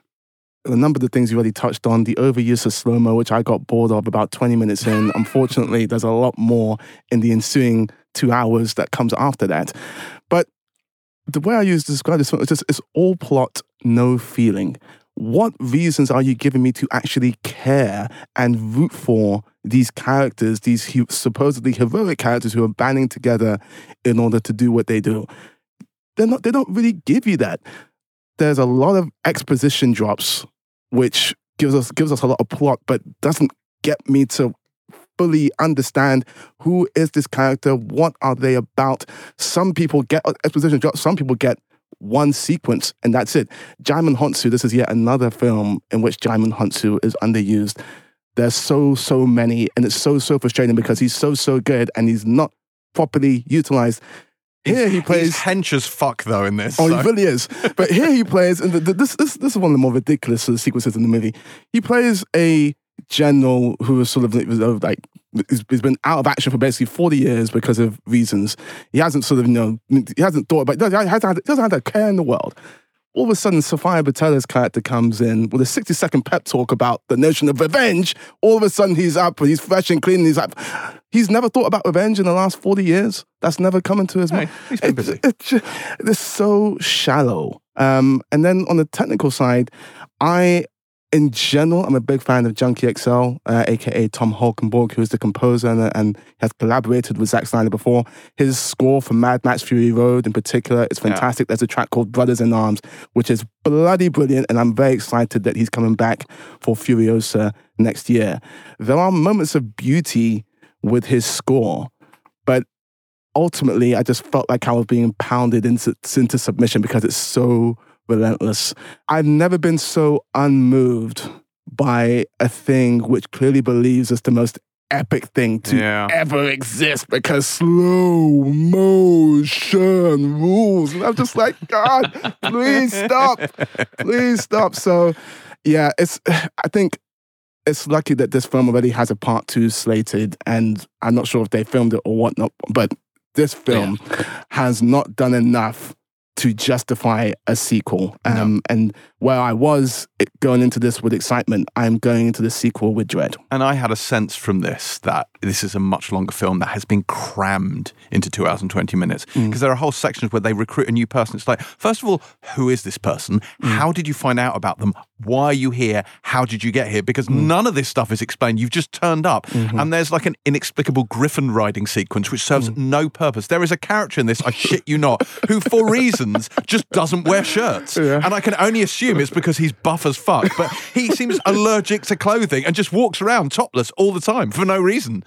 A number of the things you already touched on, the overuse of slow-mo, which I got bored of about twenty minutes in. Unfortunately, there's a lot more in the ensuing two hours that comes after that. But the way I use to describe this film is just, it's all plot, no feeling. What reasons are you giving me to actually care and root for these characters, these he- supposedly heroic characters who are banding together in order to do what they do? They're not, they don't really give you that. There's a lot of exposition drops, which gives us gives us a lot of plot, but doesn't get me to fully understand who is this character, what are they about. Some people get exposition drops, some people get one sequence, and that's it. Djimon Hounsou, this is yet another film in which Djimon Hounsou is underused. There's so, so many, and it's so, so frustrating because he's so, so good, and he's not properly utilized. Here he plays he's hench as fuck though in this. Oh, so. he really is. But here he plays, and the, the, this, this this is one of the more ridiculous sort of sequences in the movie. He plays a general who is sort of like he's been out of action for basically forty years because of reasons. He hasn't sort of you know he hasn't thought about. He hasn't, he doesn't have a care in the world. All of a sudden, Sofia Boutella's character comes in with a sixty-second pep talk about the notion of revenge. All of a sudden, he's up, he's fresh and clean, and he's like, he's never thought about revenge in the last forty years. That's never come into his mind. Hey, he's been busy. It's, it's, it's so shallow. Um, and then on the technical side, I, in general, I'm a big fan of Junkie X L, uh, a k a. Tom Holkenborg, who is the composer and, and has collaborated with Zack Snyder before. His score for Mad Max Fury Road in particular is fantastic. Yeah. There's a track called Brothers in Arms, which is bloody brilliant, and I'm very excited that he's coming back for Furiosa next year. There are moments of beauty with his score, but ultimately I just felt like I was being pounded into, into submission because it's so relentless. I've never been so unmoved by a thing which clearly believes it's the most epic thing to yeah. ever exist because slow motion rules. And I'm just like, God, please stop. Please stop. So, yeah, it's, I think it's lucky that this film already has a part two slated, and I'm not sure if they filmed it or whatnot, but this film yeah. has not done enough to justify a sequel. Um, no. And where I was going into this with excitement, I'm going into the sequel with dread. And I had a sense from this that this is a much longer film that has been crammed into two hours and twenty minutes. Because mm. there are whole sections where they recruit a new person. It's like, first of all, who is this person? Mm. How did you find out about them? Why are you here? How did you get here? Because mm. none of this stuff is explained. You've just turned up. Mm-hmm. And there's like an inexplicable griffin riding sequence which serves mm. no purpose. There is a character in this, I shit you not, who for reasons just doesn't wear shirts. Yeah. And I can only assume it's because he's buff as fuck, but he seems allergic to clothing and just walks around topless all the time for no reason.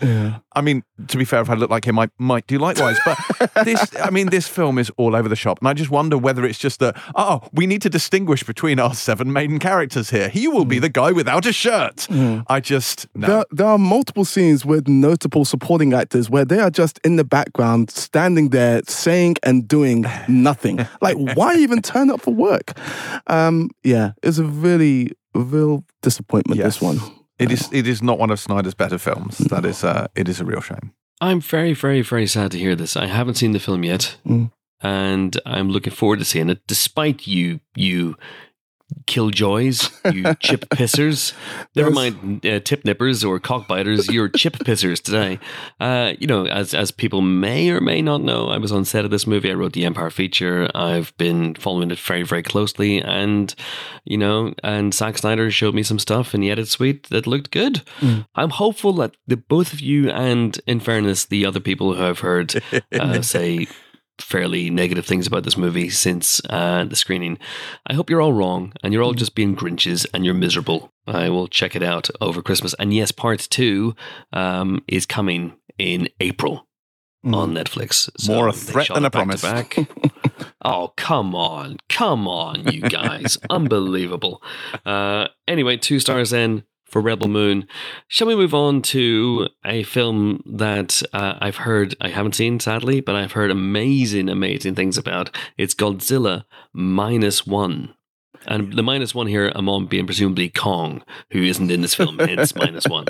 Yeah. I mean, to be fair, if I look like him, I might do likewise. But this, I mean, this film is all over the shop. And I just wonder whether it's just that, oh, we need to distinguish between our seven maiden characters here. He will be the guy without a shirt. Mm. I just, no. There, there are multiple scenes with notable supporting actors where they are just in the background, standing there, saying and doing nothing. Like, why even turn up for work? Um, yeah, it's a really, real disappointment, Yes. this one. It is. It is not one of Snyder's better films. That is. Uh, it is a real shame. I'm very, very, very sad to hear this. I haven't seen the film yet, Mm. and I'm looking forward to seeing it. Despite you, you killjoys, you chip pissers. Never There's- mind uh, tip nippers or cockbiters. You're chip pissers today. Uh, you know, as as people may or may not know, I was on set of this movie. I wrote the Empire feature. I've been following it very, very closely, and you know, and Zack Snyder showed me some stuff in the edit suite that looked good. Mm. I'm hopeful that the both of you, and in fairness, the other people who I've heard uh, say fairly negative things about this movie since uh, the screening. I hope you're all wrong and you're all just being Grinches and you're miserable. I will check it out over Christmas. And yes, part two um, is coming in April Mm. on Netflix. So More a they threat shot than it a back to promise. back. Oh, come on. Come on, you guys. Unbelievable. Uh, anyway, two stars then for Rebel Moon. Shall we move on to a film that uh, I've heard, I haven't seen sadly, but I've heard amazing, amazing things about. It's Godzilla Minus One. And the minus one here, I'm on being presumably Kong, who isn't in this film, hence minus one.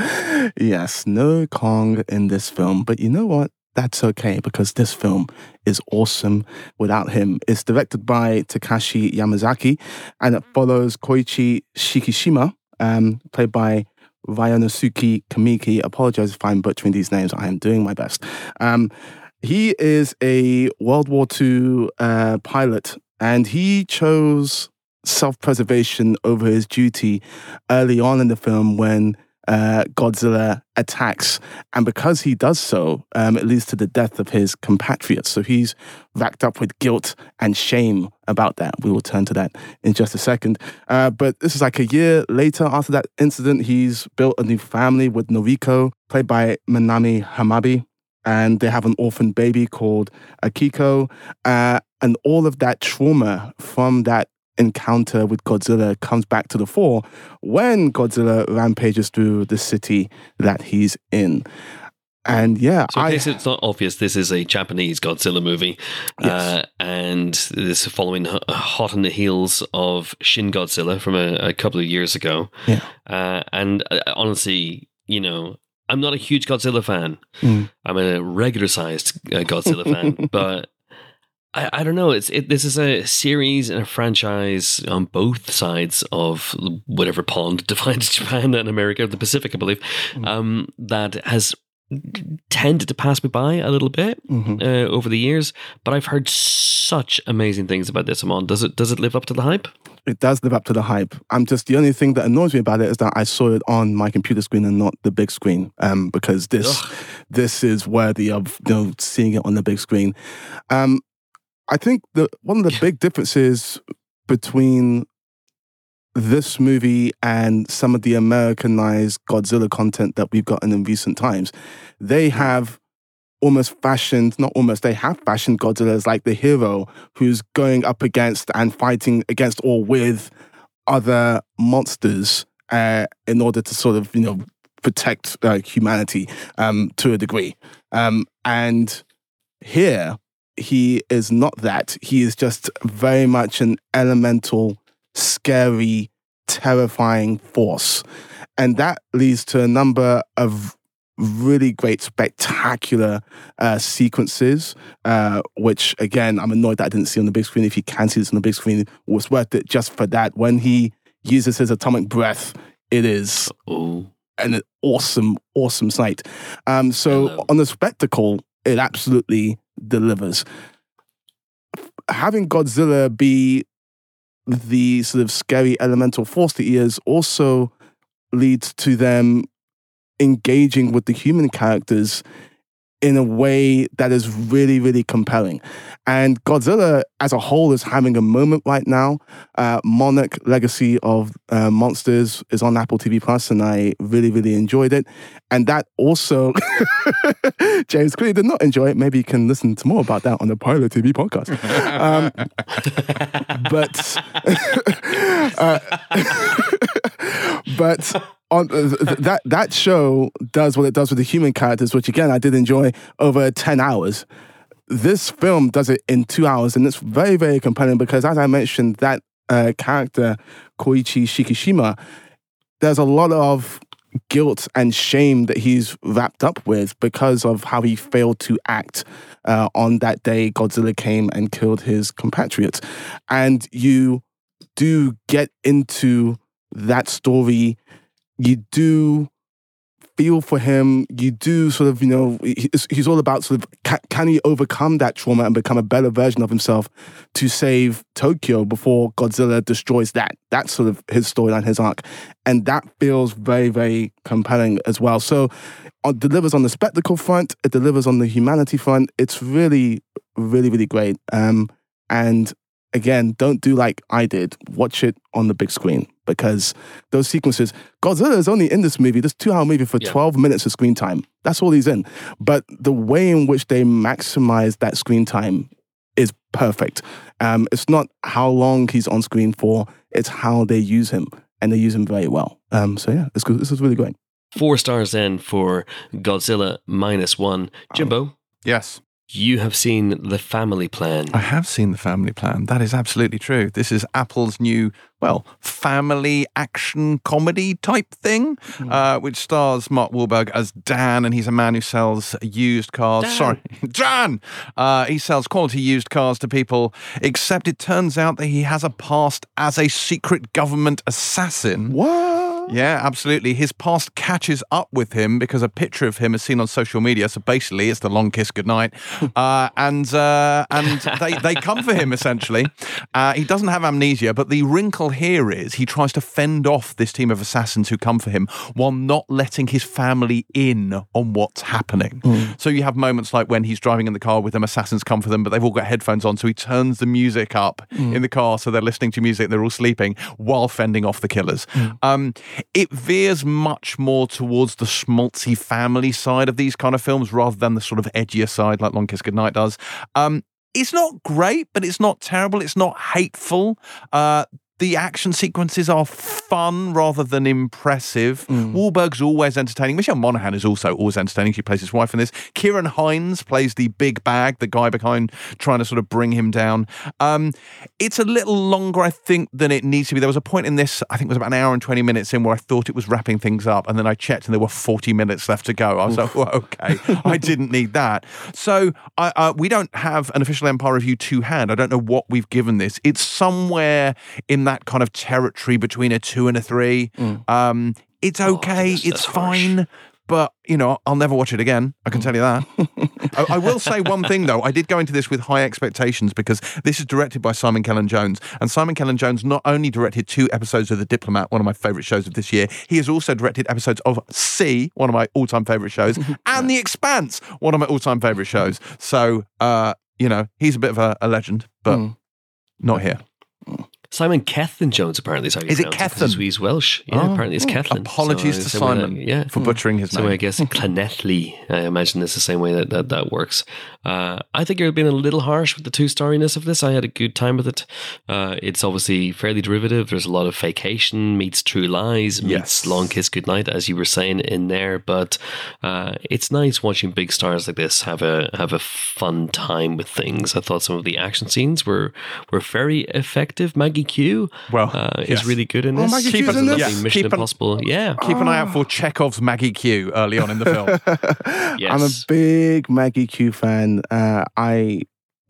Yes, no Kong in this film. But you know what? That's okay, because this film is awesome without him. It's directed by Takashi Yamazaki, and it follows Koichi Shikishima, um, played by Ryanosuke Kamiki. Apologize if I'm butchering these names. I am doing my best. Um, he is a World War Two uh, pilot, and he chose self-preservation over his duty early on in the film when uh, Godzilla attacks. And because he does so, um, it leads to the death of his compatriots. So he's racked up with guilt and shame about that. We will turn to that in just a second. Uh, but this is like a year later after that incident. He's built a new family with Noriko, played by Manami Hamabi. And they have an orphan baby called Akiko. Uh, and all of that trauma from that encounter with Godzilla comes back to the fore when Godzilla rampages through the city that he's in. And yeah, So in I, case it's not obvious, this is a Japanese Godzilla movie. Yes. Uh, and this is following h- hot on the heels of Shin Godzilla from a, a couple of years ago. Yeah. Uh, and uh, honestly, you know, I'm not a huge Godzilla fan. Mm. I'm a regular sized uh, Godzilla fan, but I, I don't know. It's it, this is a series and a franchise on both sides of whatever pond divides Japan and America, the Pacific, I believe, Mm. um, that has tended to pass me by a little bit Mhm. uh, over the years. But I've heard such amazing things about this. Amon, does it does it live up to the hype? It does live up to the hype. I'm just, the only thing that annoys me about it is that I saw it on my computer screen and not the big screen. Um, because this Ugh. this is worthy of, you know, seeing it on the big screen. Um, I think the one of the big differences between this movie and some of the Americanized Godzilla content that we've gotten in recent times, they have almost fashioned, not almost, they have fashioned Godzilla as like the hero who's going up against and fighting against or with other monsters uh, in order to sort of, you know, protect uh, humanity um, to a degree. Um, and here, he is not that. He is just very much an elemental, scary, terrifying force. And that leads to a number of really great, spectacular uh, sequences, uh, which, again, I'm annoyed that I didn't see on the big screen. If you can see this on the big screen, it was worth it just for that. When he uses his atomic breath, it is Oh, an awesome, awesome sight. Um, so Hello. on the spectacle, it absolutely delivers. Having Godzilla be the sort of scary elemental force that he is also leads to them engaging with the human characters in a way that is really, really compelling. And Godzilla as a whole is having a moment right now. Uh, Monarch Legacy of uh, Monsters is on Apple T V Plus, and I really, really enjoyed it. And that also, James clearly did not enjoy it. Maybe you can listen to more about that on the Pilot T V podcast. Um, but, uh, but on uh, th- that that show does what it does with the human characters, which again I did enjoy over ten hours. This film does it in two hours, and it's very, very compelling because, as I mentioned, that uh, character Koichi Shikishima, there's a lot of guilt and shame that he's wrapped up with because of how he failed to act uh, on that day Godzilla came and killed his compatriots. And you do get into that story. You do feel for him. You do sort of, you know, he's, he's all about sort of, can, can he overcome that trauma and become a better version of himself to save Tokyo before Godzilla destroys that? That's sort of his storyline, his arc. And that feels very, very compelling as well. So it delivers on the spectacle front. It delivers on the humanity front. It's really, really, really great. Um, and again, don't do like I did. Watch it on the big screen because those sequences, Godzilla is only in this movie, this two-hour movie for yeah. twelve minutes of screen time. That's all he's in. But the way in which they maximize that screen time is perfect. Um, it's not how long he's on screen for, it's how they use him. And they use him very well. Um, so yeah, this, this is really great. Four stars then for Godzilla minus one. Jimbo? Um, yes. You have seen The Family Plan. I have seen The Family Plan. That is absolutely true. This is Apple's new, well, family action comedy type thing, mm. uh, which stars Mark Wahlberg as Dan, and he's a man who sells used cars. Dan. Sorry, Dan! Uh, he sells quality used cars to people, except it turns out that he has a past as a secret government assassin. What? Yeah, absolutely. His past catches up with him because a picture of him is seen on social media. So basically, it's the long kiss goodnight. Uh, and uh, and they, they come for him, essentially. Uh, he doesn't have amnesia, but the wrinkle here is he tries to fend off this team of assassins who come for him while not letting his family in on what's happening. Mm. So you have moments like when he's driving in the car with them, assassins come for them, but they've all got headphones on, so he turns the music up mm. in the car so they're listening to music, they're all sleeping while fending off the killers. Mm. Um, It veers much more towards the schmaltzy family side of these kind of films rather than the sort of edgier side like Long Kiss Goodnight does. Um, it's not great, but it's not terrible. It's not hateful. Uh, the action sequences are fun rather than impressive. Mm. Wahlberg's always entertaining. Michelle Monaghan is also always entertaining. She plays his wife in this. Kieran Hines plays the big bag, the guy behind trying to sort of bring him down. Um, it's a little longer, I think, than it needs to be. There was a point in this, I think it was about an hour and twenty minutes in, where I thought it was wrapping things up, and then I checked and there were forty minutes left to go. I was Oof. like, well, okay, I didn't need that. So I, uh, we don't have an official Empire review to hand. I don't know what we've given this. It's somewhere in that kind of territory between a two and a three. Mm. Um, it's okay. Oh, that's, it's that's fine. Harsh. But, you know, I'll never watch it again. I can tell you that. I, I will say one thing, though. I did go into this with high expectations because this is directed by Simon Kellan-Jones. And Simon Kellan-Jones not only directed two episodes of The Diplomat, one of my favourite shows of this year, he has also directed episodes of C, one of my all-time favourite shows, and The Expanse, one of my all-time favourite shows. So, uh, you know, he's a bit of a, a legend, but mm. not here. Simon Kethlin-Jones, apparently. Is, is it Kethlin? He's Welsh. Yeah, oh, apparently it's Kethlin. Apologies so, to Simon that, yeah. for butchering his so name. I guess Llanelli, I imagine it's the same way that that, that works. Uh, I think you're being a little harsh with the two-starriness of this. I had a good time with it. Uh, it's obviously fairly derivative. There's a lot of Vacation meets True Lies, meets yes. Long Kiss Goodnight, as you were saying in there. But uh, it's nice watching big stars like this have a have a fun time with things. I thought some of the action scenes were, were very effective. Maggie Q well, uh, yes. is really good in this. Oh, Maggie Keep Q's in this? Yes. Mission Keep Impossible. An, yeah. Keep an eye out for Chekhov's Maggie Q early on in the film. Yes. I'm a big Maggie Q fan. Uh, I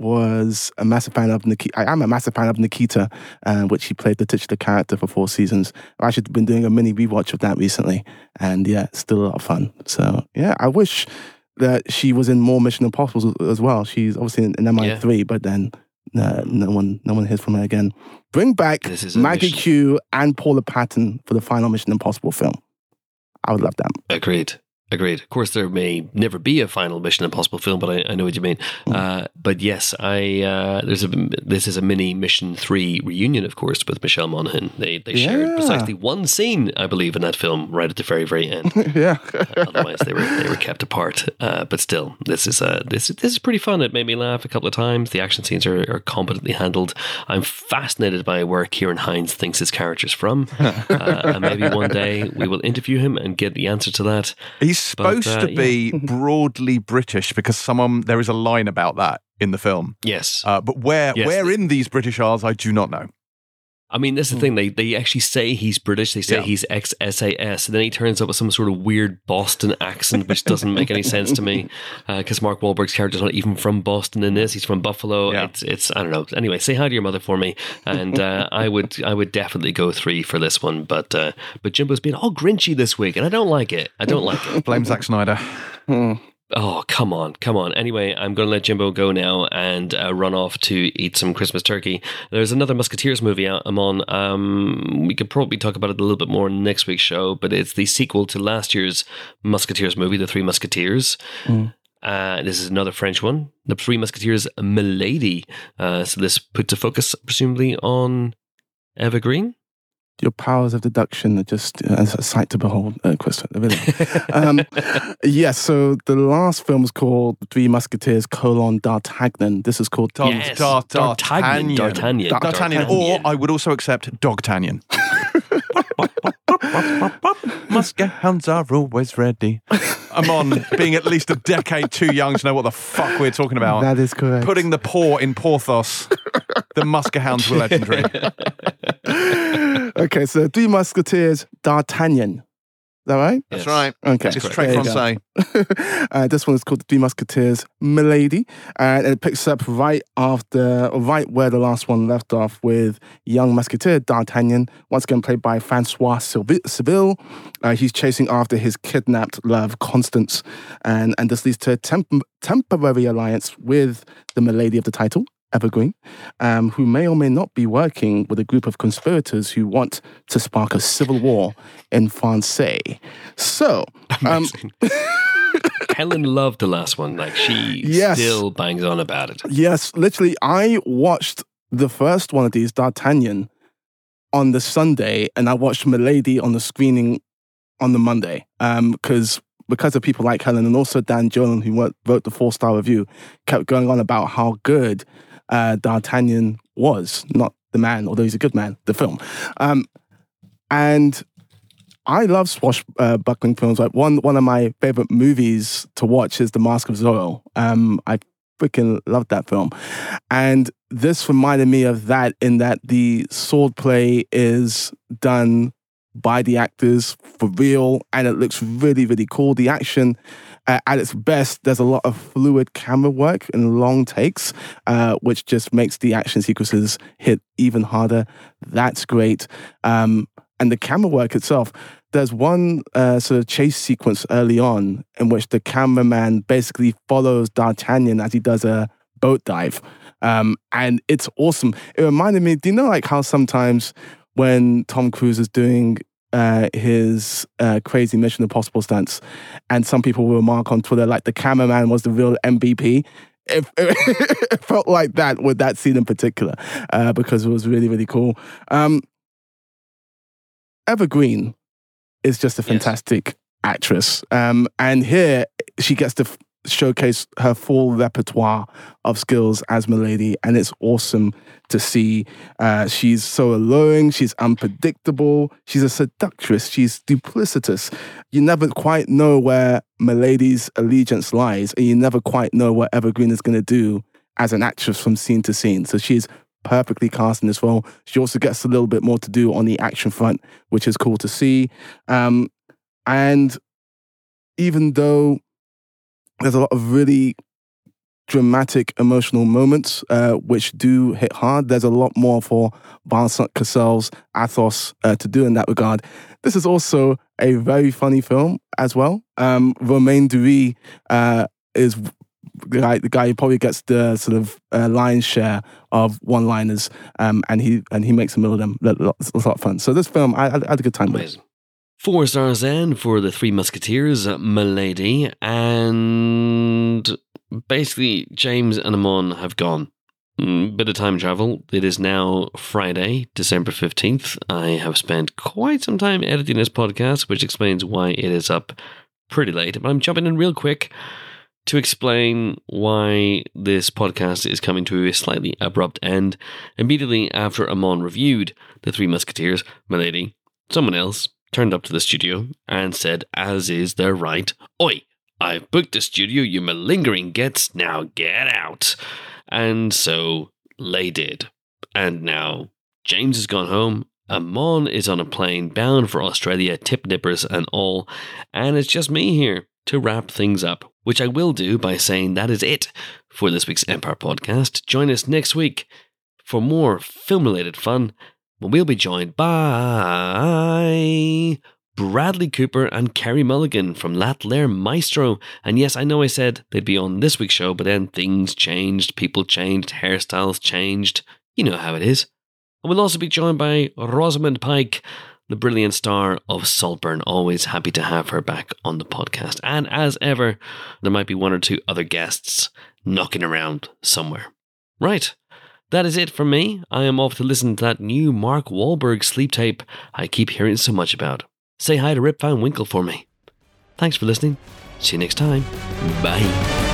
was a massive fan of Nikita. I am a massive fan of Nikita, uh, which she played the titular character for four seasons. I've actually been doing a mini rewatch of that recently, and yeah, it's still a lot of fun. So yeah, I wish that she was in more Mission Impossible as well. She's obviously in, in M I three, yeah. but then uh, no one, no one hears from her again. Bring back Maggie mission. Q and Paula Patton for the final Mission Impossible film. I would love that. Agreed. Agreed. Of course, there may never be a final Mission Impossible film, but I, I know what you mean. Mm. Uh, but yes, I uh, there's a this is a mini Mission Three reunion, of course, with Michelle Monaghan. They they yeah. shared precisely one scene, I believe, in that film, right at the very very end. yeah. uh, otherwise, they were they were kept apart. Uh, but still, this is uh, this this is pretty fun. It made me laugh a couple of times. The action scenes are, are competently handled. I'm fascinated by where Ciarán Hinds thinks his character's from, uh, and maybe one day we will interview him and get the answer to that. He's supposed but, uh, to be yeah. broadly British because someone there is a line about that in the film. Yes, uh, but where yes. where in these British Isles, I do not know. I mean, that's the thing. They they actually say he's British. They say Yeah. he's ex S A S, and then he turns up with some sort of weird Boston accent, which doesn't make any sense to me. Because uh, Mark Wahlberg's character's not even from Boston in this; he's from Buffalo. Yeah. It's it's I don't know. Anyway, say hi to your mother for me, and uh, I would I would definitely go three for this one. But uh, but Jimbo's been all grinchy this week, and I don't like it. I don't like it. Blame Zack Snyder. Oh, come on, come on. Anyway, I'm going to let Jimbo go now and uh, run off to eat some Christmas turkey. There's another Musketeers movie out I'm on. Um, we could probably talk about it a little bit more in next week's show, but it's the sequel to last year's Musketeers movie, The Three Musketeers. Mm. Uh, this is another French one, The Three Musketeers Milady. Uh, so this puts a focus, presumably, on Eva Green. Your powers of deduction are just uh, a sight to behold, uh, Christopher. Really. um, yes, yeah, so the last film was called Three Musketeers, colon, D'Artagnan. This is called yes. Dar- Dar- D'Artagnan. D'Artagnan. D'Artagnan. D'Artagnan. Or I would also accept Dogtagnan. Musket hounds are always ready. I'm on being at least a decade too young to know what the fuck we're talking about. That is correct. Putting the paw in Porthos. The Musket hounds were legendary. Okay, so Three Musketeers, D'Artagnan. Is that right? That's right. Okay. It's très français. uh, this one is called The Three Musketeers Milady, and it picks up right after, right where the last one left off with young Musketeer D'Artagnan, once again played by Francois Civil. Uh, he's chasing after his kidnapped love, Constance, and, and this leads to a temp- temporary alliance with the Milady of the title, Eva Green, um, who may or may not be working with a group of conspirators who want to spark a civil war in France. So, um, Helen loved the last one. Like, she yes. still bangs on about it. Yes, literally, I watched the first one of these, D'Artagnan, on the Sunday, and I watched Milady on the screening on the Monday, because um, because of people like Helen and also Dan Jolan, who wrote the four-star review, kept going on about how good uh, D'Artagnan was, not the man, although he's a good man, the film. Um, and I love swashbuckling films. Like one one of my favorite movies to watch is The Mask of Zorro. Um, I freaking loved that film. And this reminded me of that in that the swordplay is done by the actors for real, and it looks really, really cool. The action uh, at its best, there's a lot of fluid camera work and long takes, uh, which just makes the action sequences hit even harder. That's great. Um, and the camera work itself, there's one uh, sort of chase sequence early on in which the cameraman basically follows D'Artagnan as he does a boat dive. Um, and it's awesome. It reminded me, do you know like how sometimes when Tom Cruise is doing uh, his uh, crazy Mission Impossible stunts, and some people will remark on Twitter like the cameraman was the real M V P. It, it felt like that with that scene in particular, uh, because it was really, really cool. Um, Eva Green is just a fantastic yes. actress. Um, and here she gets to f- showcase her full repertoire of skills as Milady, and it's awesome to see. Uh, she's so alluring, she's unpredictable, she's a seductress, she's duplicitous. You never quite know where Milady's allegiance lies, and you never quite know what Eva Green is going to do as an actress from scene to scene. So she's perfectly cast in this role. She also gets a little bit more to do on the action front, which is cool to see. Um, and even though there's a lot of really dramatic, emotional moments uh, which do hit hard, there's a lot more for Vincent Cassel's Athos uh, to do in that regard. This is also a very funny film as well. Um, Romain Duris uh, is the guy, the guy who probably gets the sort of uh, lion's share of one-liners, um, and he and he makes a mill of them. It's a lot of fun. So this film, I, I had a good time with. Four stars then for The Three Musketeers, Milady, and basically James and Amon have gone. Mm, bit of time travel. It is now Friday, December fifteenth. I have spent quite some time editing this podcast, which explains why it is up pretty late. But I'm jumping in real quick to explain why this podcast is coming to a slightly abrupt end. Immediately after Amon reviewed The Three Musketeers, Milady, someone else turned up to the studio and said, as is their right, "Oi, I've booked the studio, you malingering gets, now get out." And so they did. And now James has gone home. Amon is on a plane bound for Australia, tip nippers and all. And it's just me here to wrap things up, which I will do by saying that is it for this week's Empire podcast. Join us next week for more film-related fun, when we'll be joined by Bradley Cooper and Kerry Mulligan from Latler Maestro. And yes, I know I said they'd be on this week's show, but then things changed, people changed, hairstyles changed. You know how it is. And we'll also be joined by Rosamund Pike, the brilliant star of Saltburn. Always happy to have her back on the podcast. And as ever, there might be one or two other guests knocking around somewhere. Right. That is it from me. I am off to listen to that new Mark Wahlberg sleep tape I keep hearing so much about. Say hi to Rip Van Winkle for me. Thanks for listening. See you next time. Bye.